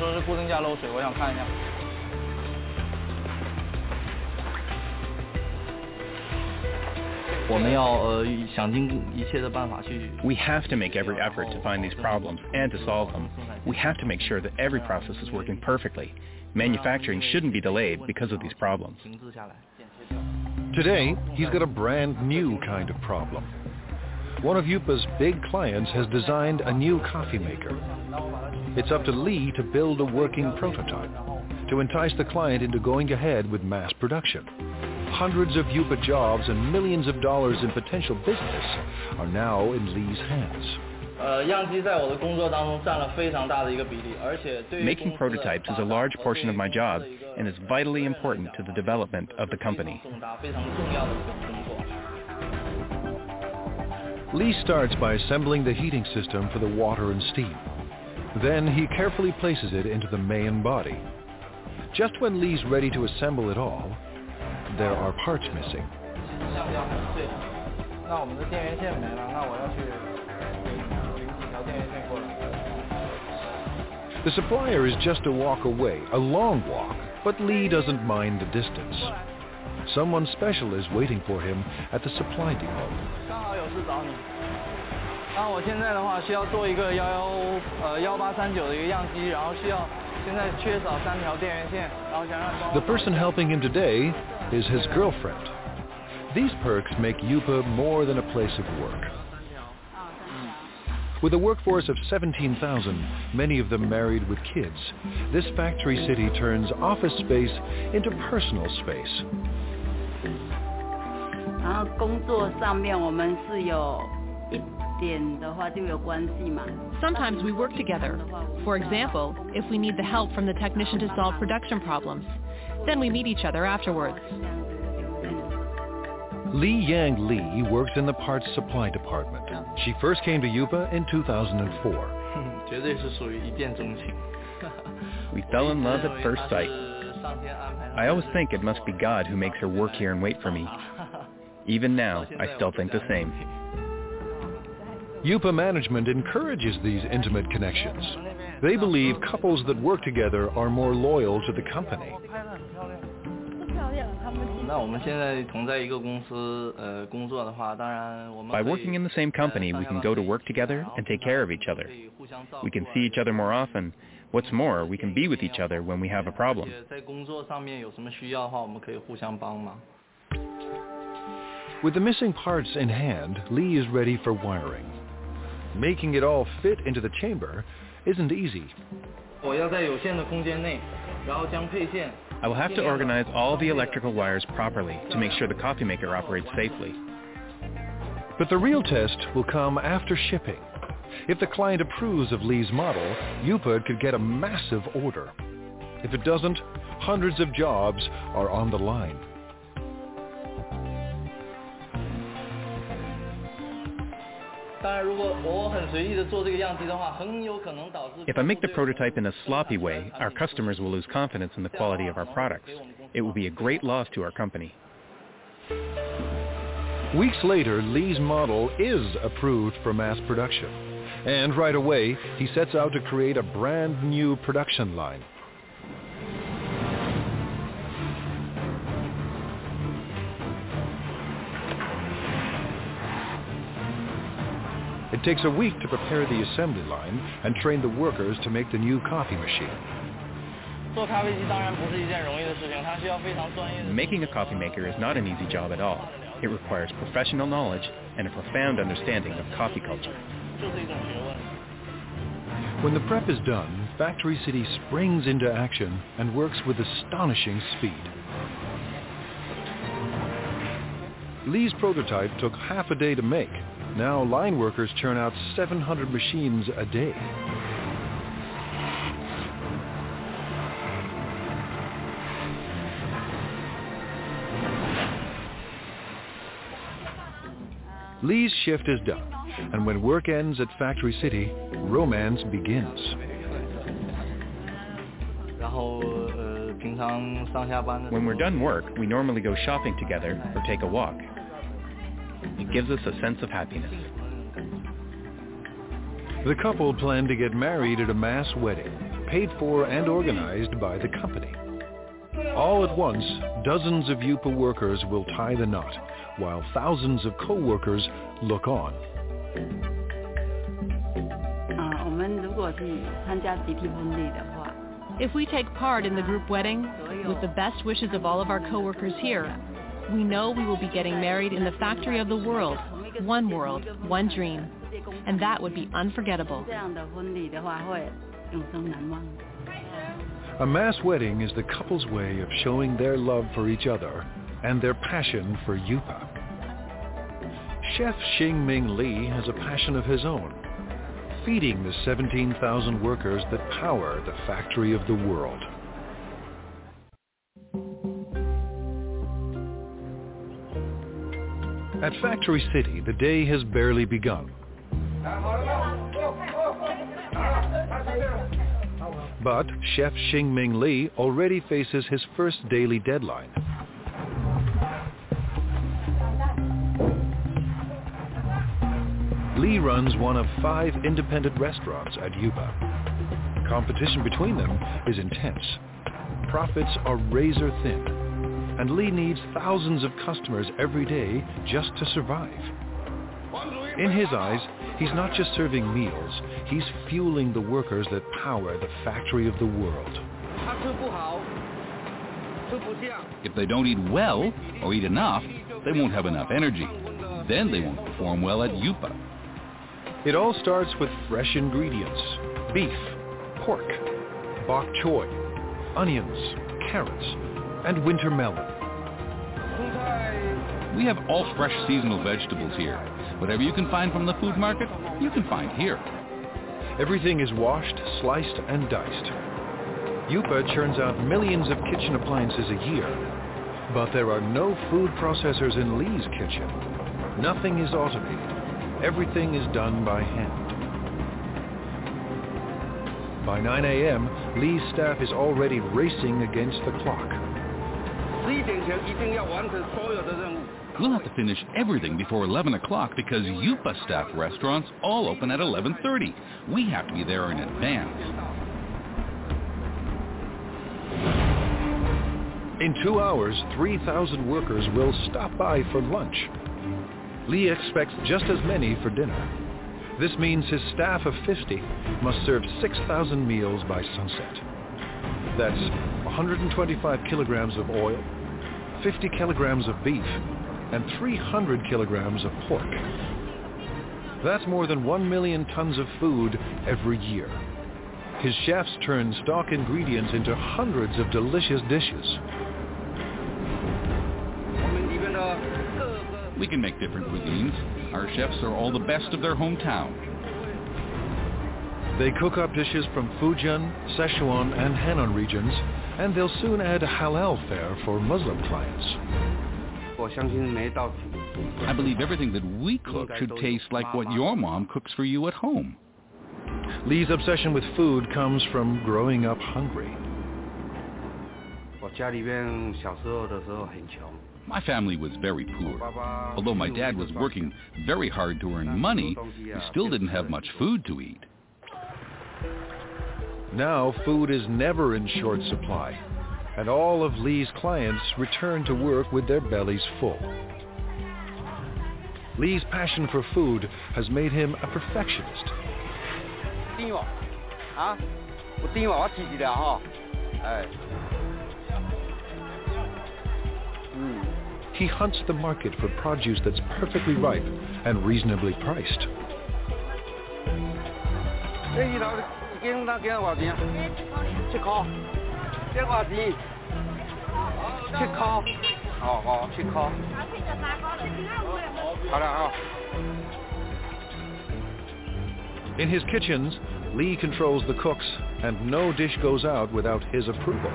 We have to make every effort to find these problems and to solve them. We have to make sure that every process is working perfectly. Manufacturing shouldn't be delayed because of these problems. Today, he's got a brand new kind of problem. One of Yupa's big clients has designed a new coffee maker. It's up to Lee to build a working prototype to entice the client into going ahead with mass production. Hundreds of Yupa jobs and millions of dollars in potential business are now in Lee's hands. Making prototypes is a large portion of my job and is vitally important to the development of the company. Lee starts by assembling the heating system for the water and steam. Then he carefully places it into the main body. Just when Lee's ready to assemble it all, there are parts missing. The supplier is just a walk away, a long walk, but Lee doesn't mind the distance. Someone special is waiting for him at the supply depot. The person helping him today is his girlfriend. These perks make Yupa more than a place of work. With a workforce of 17,000, many of them married with kids, this factory city turns office space into personal space. Sometimes we work together. For example, if we need the help from the technician to solve production problems, then we meet each other afterwards. Li Yang Lee works in the parts supply department. She first came to Yupa in 2004. We fell in love at first sight. I always think it must be God who makes her work here and wait for me. Even now, I still think the same. Yupa management encourages these intimate connections. They believe couples that work together are more loyal to the company. By working in the same company, we can go to work together and take care of each other. We can see each other more often. What's more, we can be with each other when we have a problem. With the missing parts in hand, Lee is ready for wiring. Making it all fit into the chamber isn't easy. I will have to organize all the electrical wires properly to make sure the coffee maker operates safely. But the real test will come after shipping. If the client approves of Lee's model, Yupa could get a massive order. If it doesn't, hundreds of jobs are on the line. If I make the prototype in a sloppy way, our customers will lose confidence in the quality of our products. It will be a great loss to our company. Weeks later, Lee's model is approved for mass production. And right away, he sets out to create a brand new production line. It takes a week to prepare the assembly line and train the workers to make the new coffee machine. Making a coffee maker is not an easy job at all. It requires professional knowledge and a profound understanding of coffee culture. When the prep is done, Factory City springs into action and works with astonishing speed. Lee's prototype took half a day to make. Now line workers churn out 700 machines a day. Lee's shift is done, and when work ends at Factory City, romance begins. When we're done work, we normally go shopping together or take a walk. It gives us a sense of happiness. The couple plan to get married at a mass wedding, paid for and organized by the company. All at once, dozens of Yupa workers will tie the knot, while thousands of co-workers look on. If we take part in the group wedding, with the best wishes of all of our co-workers here, we know we will be getting married in the factory of the world, one dream, and that would be unforgettable. A mass wedding is the couple's way of showing their love for each other and their passion for Yupa. Chef Xingming Li has a passion of his own, feeding the 17,000 workers that power the factory of the world. At Factory City, the day has barely begun. But Chef Xingming Li already faces his first daily deadline. Li runs one of 5 independent restaurants at Yupa. Competition between them is intense. Profits are razor thin, and Li needs thousands of customers every day just to survive. In his eyes, he's not just serving meals, he's fueling the workers that power the factory of the world. If they don't eat well or eat enough, they won't have enough energy. Then they won't perform well at Yupa. It all starts with fresh ingredients: beef, pork, bok choy, onions, carrots, and winter melon. We have all fresh seasonal vegetables here. Whatever you can find from the food market, you can find here. Everything is washed, sliced, and diced. Yupa churns out millions of kitchen appliances a year. But there are no food processors in Li's kitchen. Nothing is automated. Everything is done by hand. By 9 a.m., Li's staff is already racing against the clock. We'll have to finish everything before 11 o'clock because Yupa staff restaurants all open at 11:30. We have to be there in advance. In 2 hours, 3,000 workers will stop by for lunch. Li expects just as many for dinner. This means his staff of 50 must serve 6,000 meals by sunset. That's 125 kilograms of oil, 50 kilograms of beef, and 300 kilograms of pork. That's more than 1 million tons of food every year. His chefs turn stock ingredients into hundreds of delicious dishes. We can make different cuisines. Our chefs are all the best of their hometown. They cook up dishes from Fujian, Sichuan, and Henan regions, and they'll soon add halal fare for Muslim clients. I believe everything that we cook should taste like what your mom cooks for you at home. Lee's obsession with food comes from growing up hungry. My family was very poor. Although my dad was working very hard to earn money, we still didn't have much food to eat. Now food is never in short supply, and all of Lee's clients return to work with their bellies full. Lee's passion for food has made him a perfectionist. He hunts the market for produce that's perfectly ripe and reasonably priced. In his kitchens, Lee controls the cooks, and no dish goes out without his approval.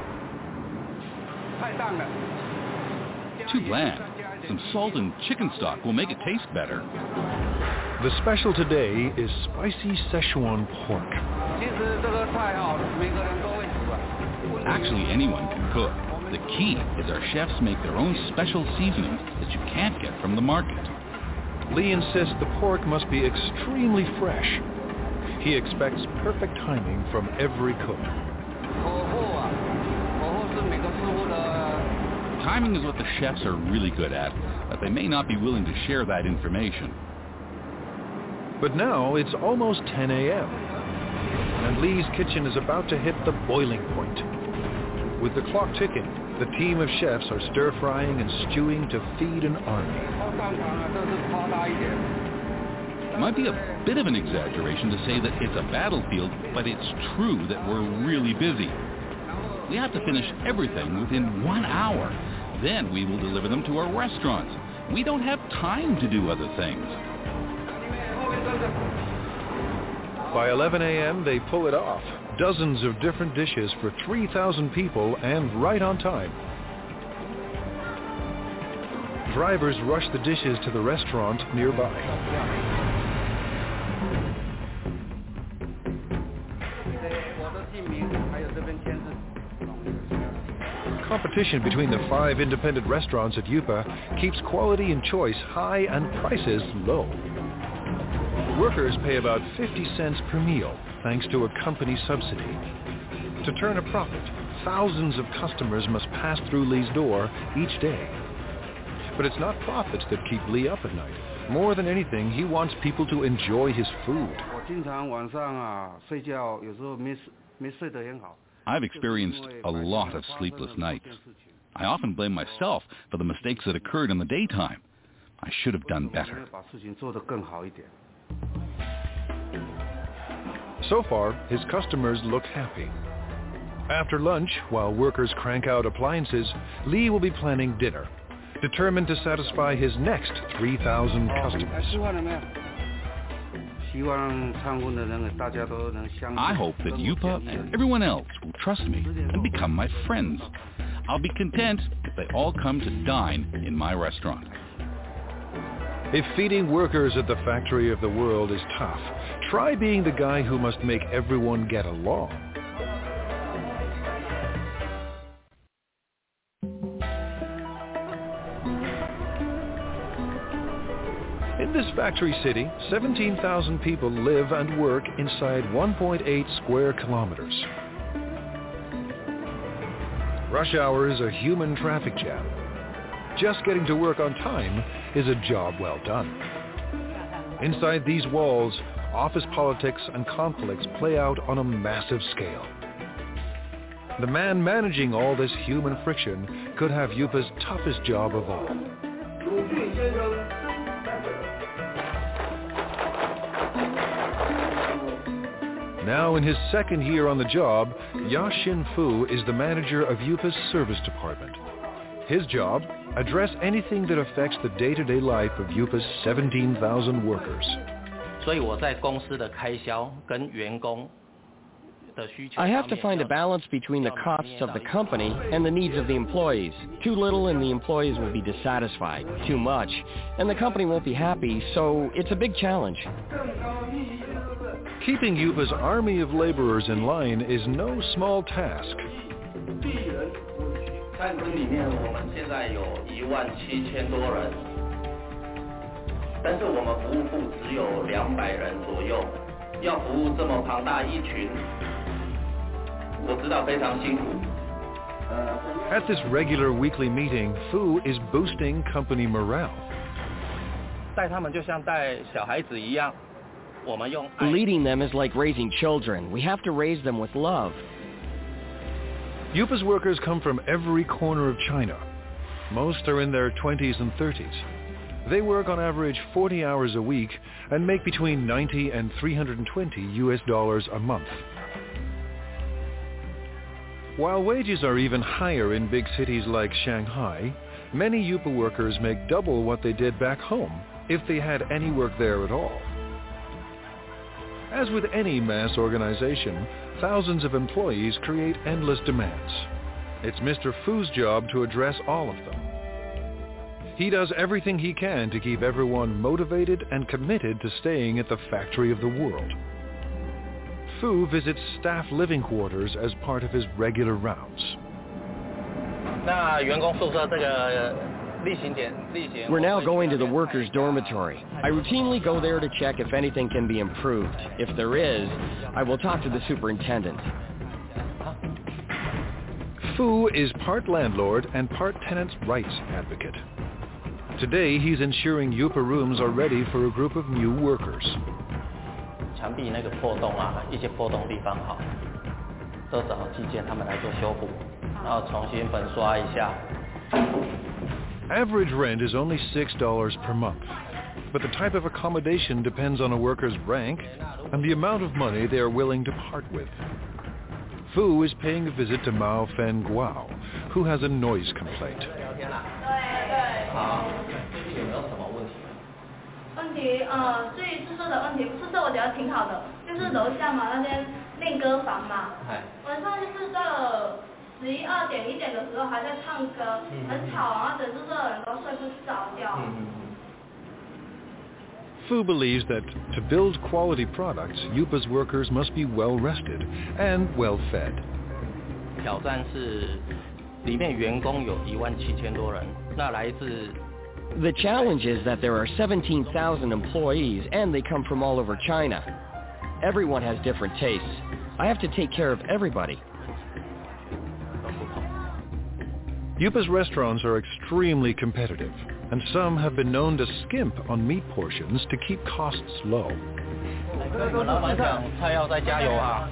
Too bland. Some salt and chicken stock will make it taste better. The special today is spicy Szechuan pork. Actually, anyone can cook. The key is our chefs make their own special seasonings that you can't get from the market. Lee insists the pork must be extremely fresh. He expects perfect timing from every cook. Timing is what the chefs are really good at, but they may not be willing to share that information. But now it's almost 10 a.m., and Lee's kitchen is about to hit the boiling point. With the clock ticking, the team of chefs are stir-frying and stewing to feed an army. It might be a bit of an exaggeration to say that it's a battlefield, but it's true that we're really busy. We have to finish everything within 1 hour. Then we will deliver them to our restaurants. We don't have time to do other things. By 11 a.m., they pull it off. Dozens of different dishes for 3,000 people and right on time. Drivers rush the dishes to the restaurant nearby. Competition between the 5 independent restaurants at Yupa keeps quality and choice high and prices low. Workers pay about 50 cents per meal thanks to a company subsidy. To turn a profit, thousands of customers must pass through Lee's door each day. But it's not profits that keep Lee up at night. More than anything, he wants people to enjoy his food. I've experienced a lot of sleepless nights. I often blame myself for the mistakes that occurred in the daytime. I should have done better. So far, his customers look happy. After lunch, while workers crank out appliances, Lee will be planning dinner, determined to satisfy his next 3,000 customers. I hope that Yupa and everyone else will trust me and become my friends. I'll be content if they all come to dine in my restaurant. If feeding workers at the factory of the world is tough, try being the guy who must make everyone get along. In this factory city, 17,000 people live and work inside 1.8 square kilometers. Rush hour is a human traffic jam. Just getting to work on time is a job well done. Inside these walls, office politics and conflicts play out on a massive scale. The man managing all this human friction could have Yupa's toughest job of all. Now in his second year on the job, Ya Xin-fu is the manager of Yupa's service department. His job, address anything that affects the day-to-day life of Yupa's 17,000 workers. I have to find a balance between the costs of the company and the needs of the employees. Too little and the employees will be dissatisfied. Too much and the company won't be happy, so it's a big challenge. Keeping Yupa's army of laborers in line is no small task. 餐厅里面我们现在有17000多人，但是我们服务部只有200人左右，要服务这么庞大一群，我知道非常辛苦。 At this regular weekly meeting, Fu is boosting company morale. 带他们就像带小孩子一样。 Leading them is like raising children. We have to raise them with love. Yupa's workers come from every corner of China. Most are in their 20s and 30s. They work on average 40 hours a week and make between $90 and $320 a month. While wages are even higher in big cities like Shanghai, many Yupa workers make double what they did back home if they had any work there at all. As with any mass organization, thousands of employees create endless demands. It's Mr. Fu's job to address all of them. He does everything he can to keep everyone motivated and committed to staying at the factory of the world. Fu visits staff living quarters as part of his regular rounds. We're now going to the workers' dormitory. I routinely go there to check if anything can be improved. If there is, I will talk to the superintendent. Fu is part landlord and part tenants' rights advocate. Today, he's ensuring Yupa rooms are ready for a group of new workers. 墙壁那个破洞啊，一些破洞地方好，都找技建他们来做修补，然后重新粉刷一下。 Average rent is only $6 per month, but the type of accommodation depends on a worker's rank and the amount of money they are willing to part with. Fu is paying a visit to Mao Fen Guao, who has a noise complaint. 问题至于宿舍的问题，宿舍我觉得挺好的，就是楼下嘛那间练歌房嘛，晚上就是到了11、2点、1点的时候还在唱歌，很吵啊，整宿舍的人都睡不着觉。 Fu believes that to build quality products, Yupa's workers must be well rested and well fed. 挑战是里面员工有17000多人，那来自 The challenge is that there are 17,000 employees and they come from all over China. Everyone has different tastes. I have to take care of everybody. Yupa's restaurants are extremely competitive, and some have been known to skimp on meat portions to keep costs low. 老板讲菜要再加油啊！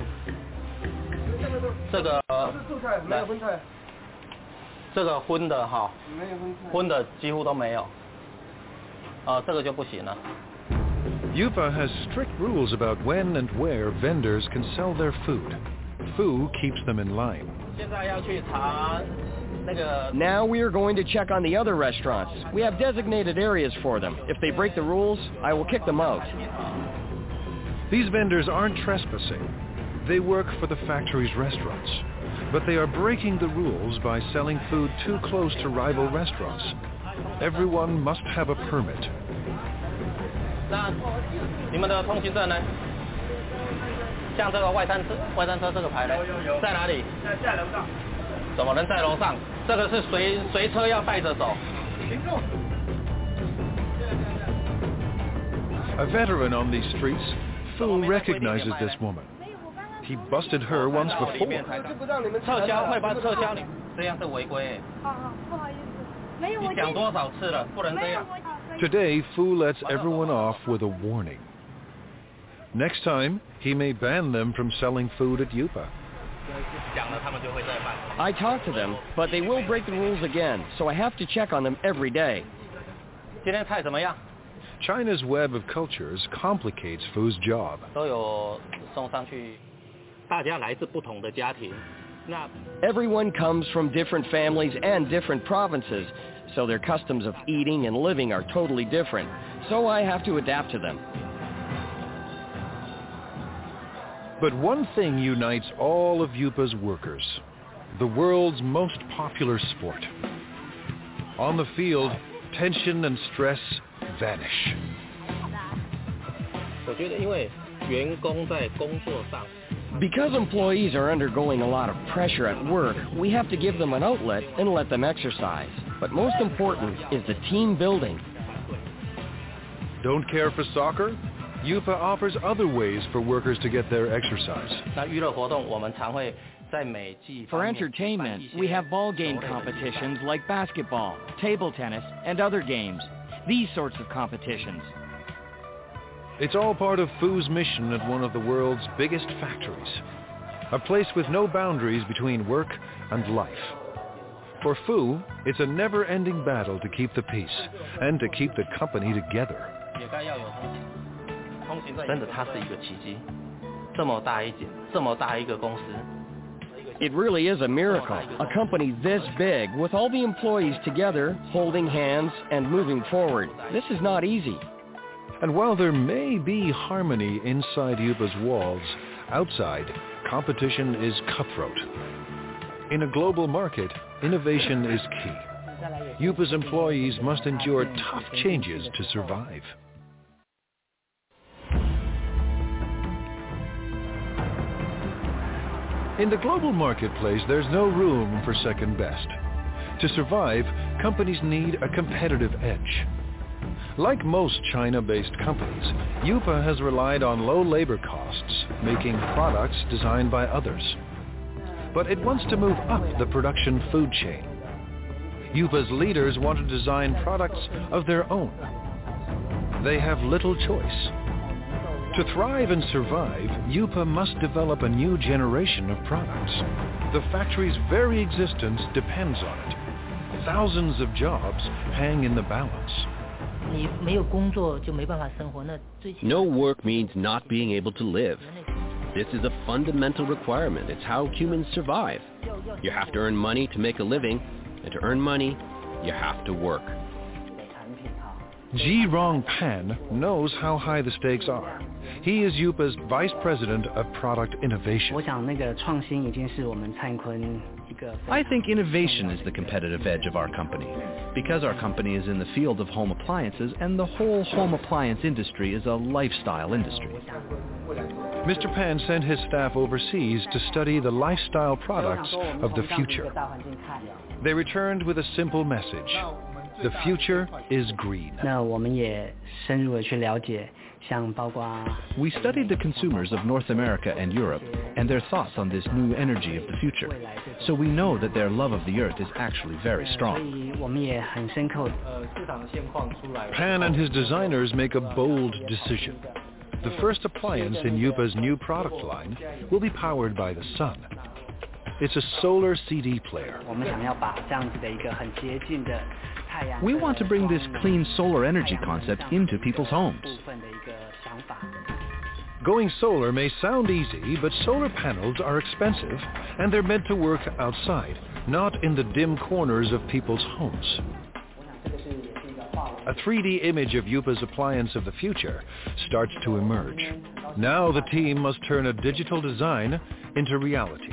这个没有荤菜，这个荤的哈，荤的几乎都没有。这个就不行了。 Yupa has strict rules about when and where vendors can sell their food. Fu keeps them in line. 现在要去查。 Now we are going to check on the other restaurants. We have designated areas for them. If they break the rules, I will kick them out. These vendors aren't trespassing. They work for the factory's restaurants. But they are breaking the rules by selling food too close to rival restaurants. Everyone must have a permit. 那你们的通行证呢？像这个外餐车这个牌呢，在哪里？在楼上。 怎么能在楼上？这个是随车要带着走。 A veteran on these streets, Fu recognizes this woman. He busted her once before. 撤销，会把撤销你，这样是违规。不好意思，没有。你讲多少次了，不能这样。 Today, Fu lets everyone off with a warning. Next time, he may ban them from selling food at Yupa. I talk to them, but they will break the rules again, so I have to check on them every day. China's web of cultures complicates Fu's job. Everyone comes from different families and different provinces, so their customs of eating and living are totally different, so I have to adapt to them. But one thing unites all of Yupa's workers, the world's most popular sport. On the field, tension and stress vanish. Because employees are undergoing a lot of pressure at work, we have to give them an outlet and let them exercise. But most important is the team building. Don't care for soccer? Yupa offers other ways for workers to get their exercise. For entertainment, we have ball game competitions like basketball, table tennis, and other games. These sorts of competitions. It's all part of Fu's mission at one of the world's biggest factories, a place with no boundaries between work and life. For Fu, it's a never-ending battle to keep the peace and to keep the company together. It really is a miracle, a company this big, with all the employees together, holding hands and moving forward. This is not easy. And while there may be harmony inside Yupa's walls, outside, competition is cutthroat. In a global market, innovation is key. Yupa's employees must endure tough changes to survive. In the global marketplace, there's no room for second best. To survive, companies need a competitive edge. Like most China-based companies, Yupa has relied on low labor costs, making products designed by others. But it wants to move up the production food chain. Yupa's leaders want to design products of their own. They have little choice. To thrive and survive, Yupa must develop a new generation of products. The factory's very existence depends on it. Thousands of jobs hang in the balance. No work means not being able to live. This is a fundamental requirement. It's how humans survive. You have to earn money to make a living, and to earn money, you have to work. Ji Rongpan knows how high the stakes are. He is Yupa's Vice President of Product Innovation. I think innovation is the competitive edge of our company, because our company is in the field of home appliances, and the whole home appliance industry is a lifestyle industry. Mr. Pan sent his staff overseas to study the lifestyle products of the future. They returned with a simple message. The future is green. We studied the consumers of North America and Europe and their thoughts on this new energy of the future. So we know that their love of the earth is actually very strong. Pan and his designers make a bold decision. The first appliance in Yupa's new product line will be powered by the sun. It's a solar CD player. We want to bring this clean solar energy concept into people's homes. Going solar may sound easy, but solar panels are expensive, and they're meant to work outside, not in the dim corners of people's homes. A 3D image of Yupa's appliance of the future starts to emerge. Now the team must turn a digital design into reality.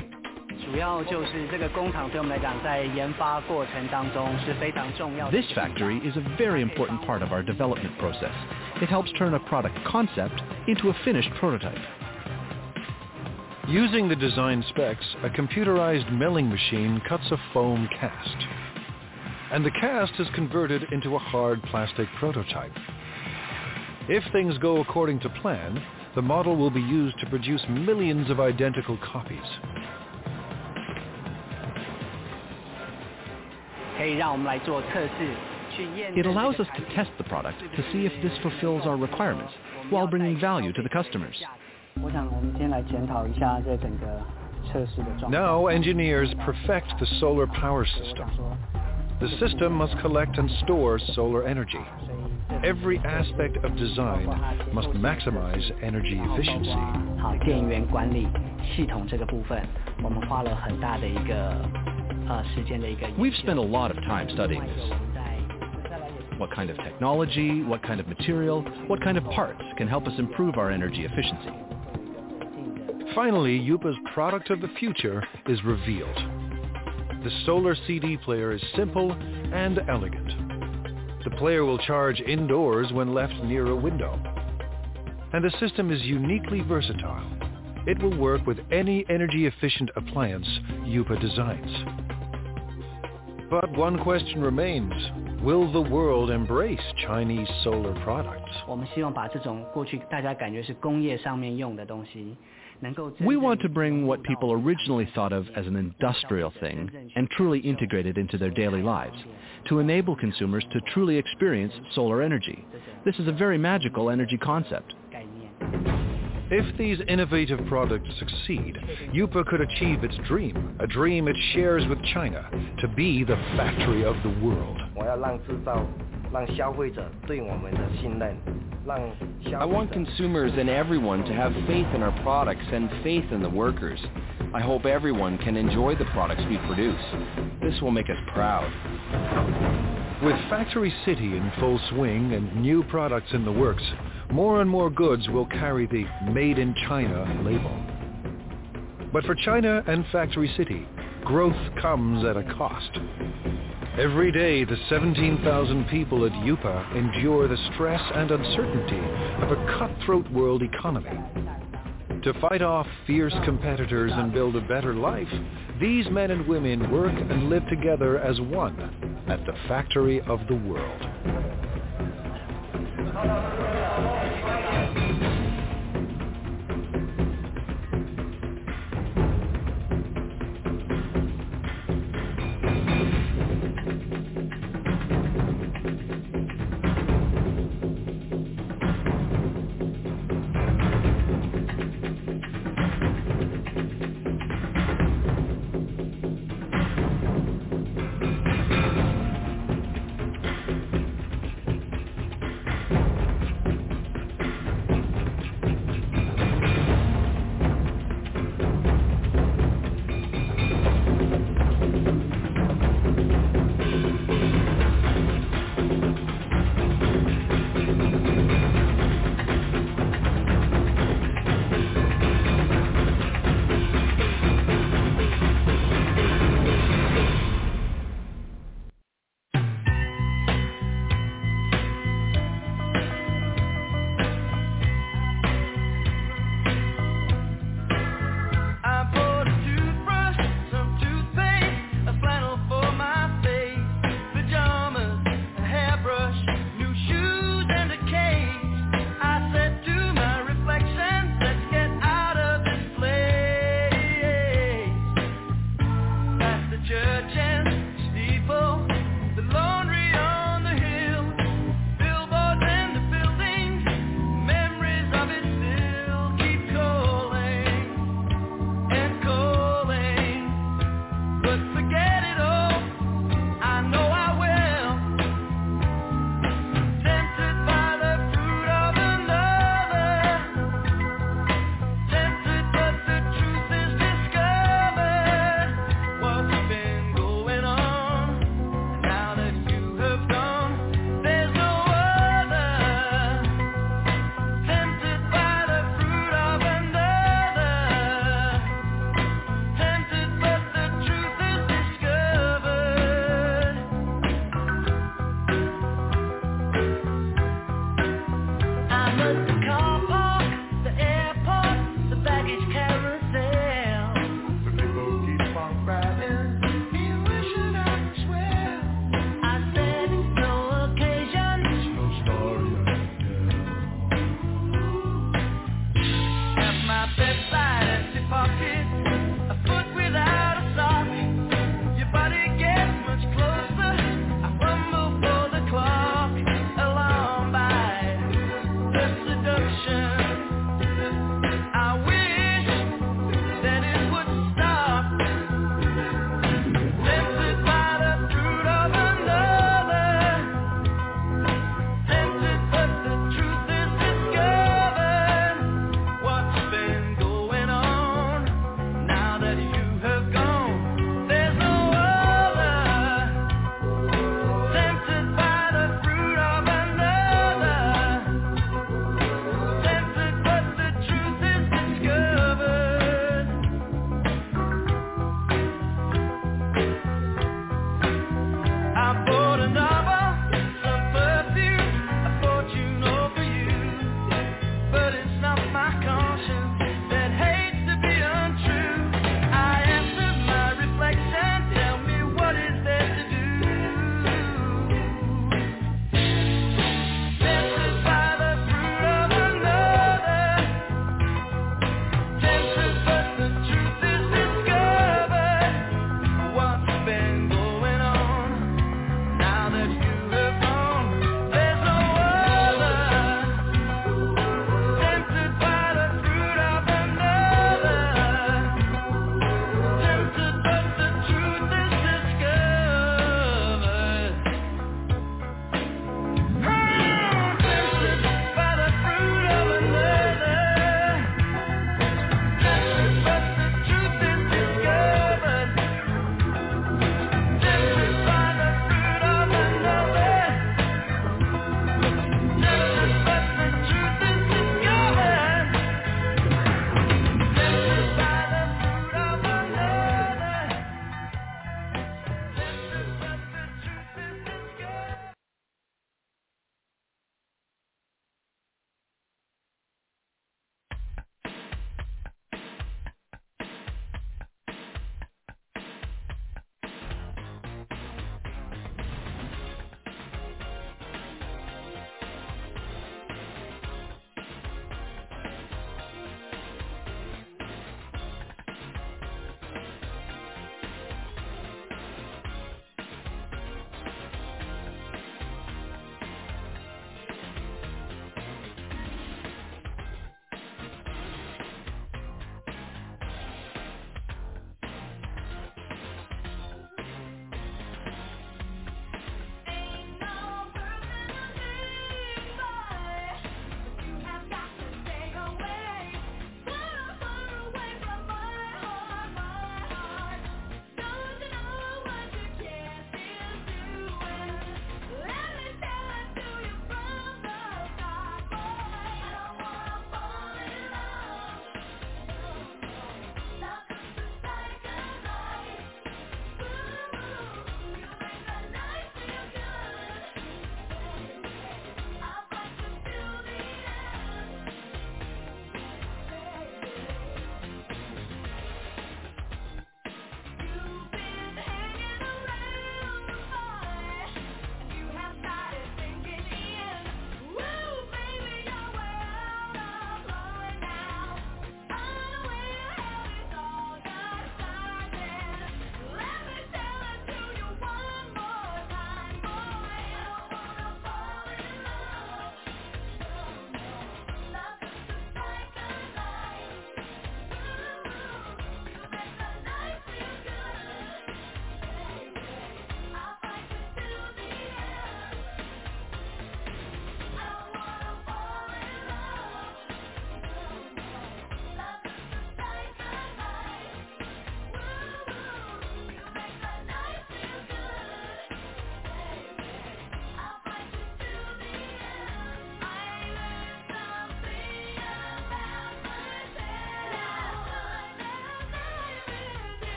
This factory is a very important part of our development process. It helps turn a product concept into a finished prototype. Using the design specs, a computerized milling machine cuts a foam cast. And the cast is converted into a hard plastic prototype. If things go according to plan, the model will be used to produce millions of identical copies. It allows us to test the product to see if this fulfills our requirements while bringing value to the customers. Now engineers perfect the solar power system. The system must collect and store solar energy. Every aspect of design must maximize energy efficiency. We've spent a lot of time studying this. What kind of technology, what kind of material, what kind of parts can help us improve our energy efficiency. finally, Yupa's product of the future is revealed. The solar CD player is simple and elegant. The player will charge indoors when left near a window. And the system is uniquely versatile. It will work with any energy-efficient appliance Yupa designs. But one question remains. Will the world embrace Chinese solar products? We want to bring what people originally thought of as an industrial thing and truly integrate it into their daily lives, to enable consumers to truly experience solar energy. This is a very magical energy concept. If these innovative products succeed, Yupa could achieve its dream, a dream it shares with China, to be the factory of the world. I want consumers and everyone to have faith in our products and faith in the workers. I hope everyone can enjoy the products we produce. This will make us proud. With Factory City in full swing and new products in the works, more and more goods will carry the Made in China label. But for China and Factory City, growth comes at a cost. Every day, the 17,000 people at Yupa endure the stress and uncertainty of a cutthroat world economy. To fight off fierce competitors and build a better life, these men and women work and live together as one at the factory of the world. Bedside empty pocket.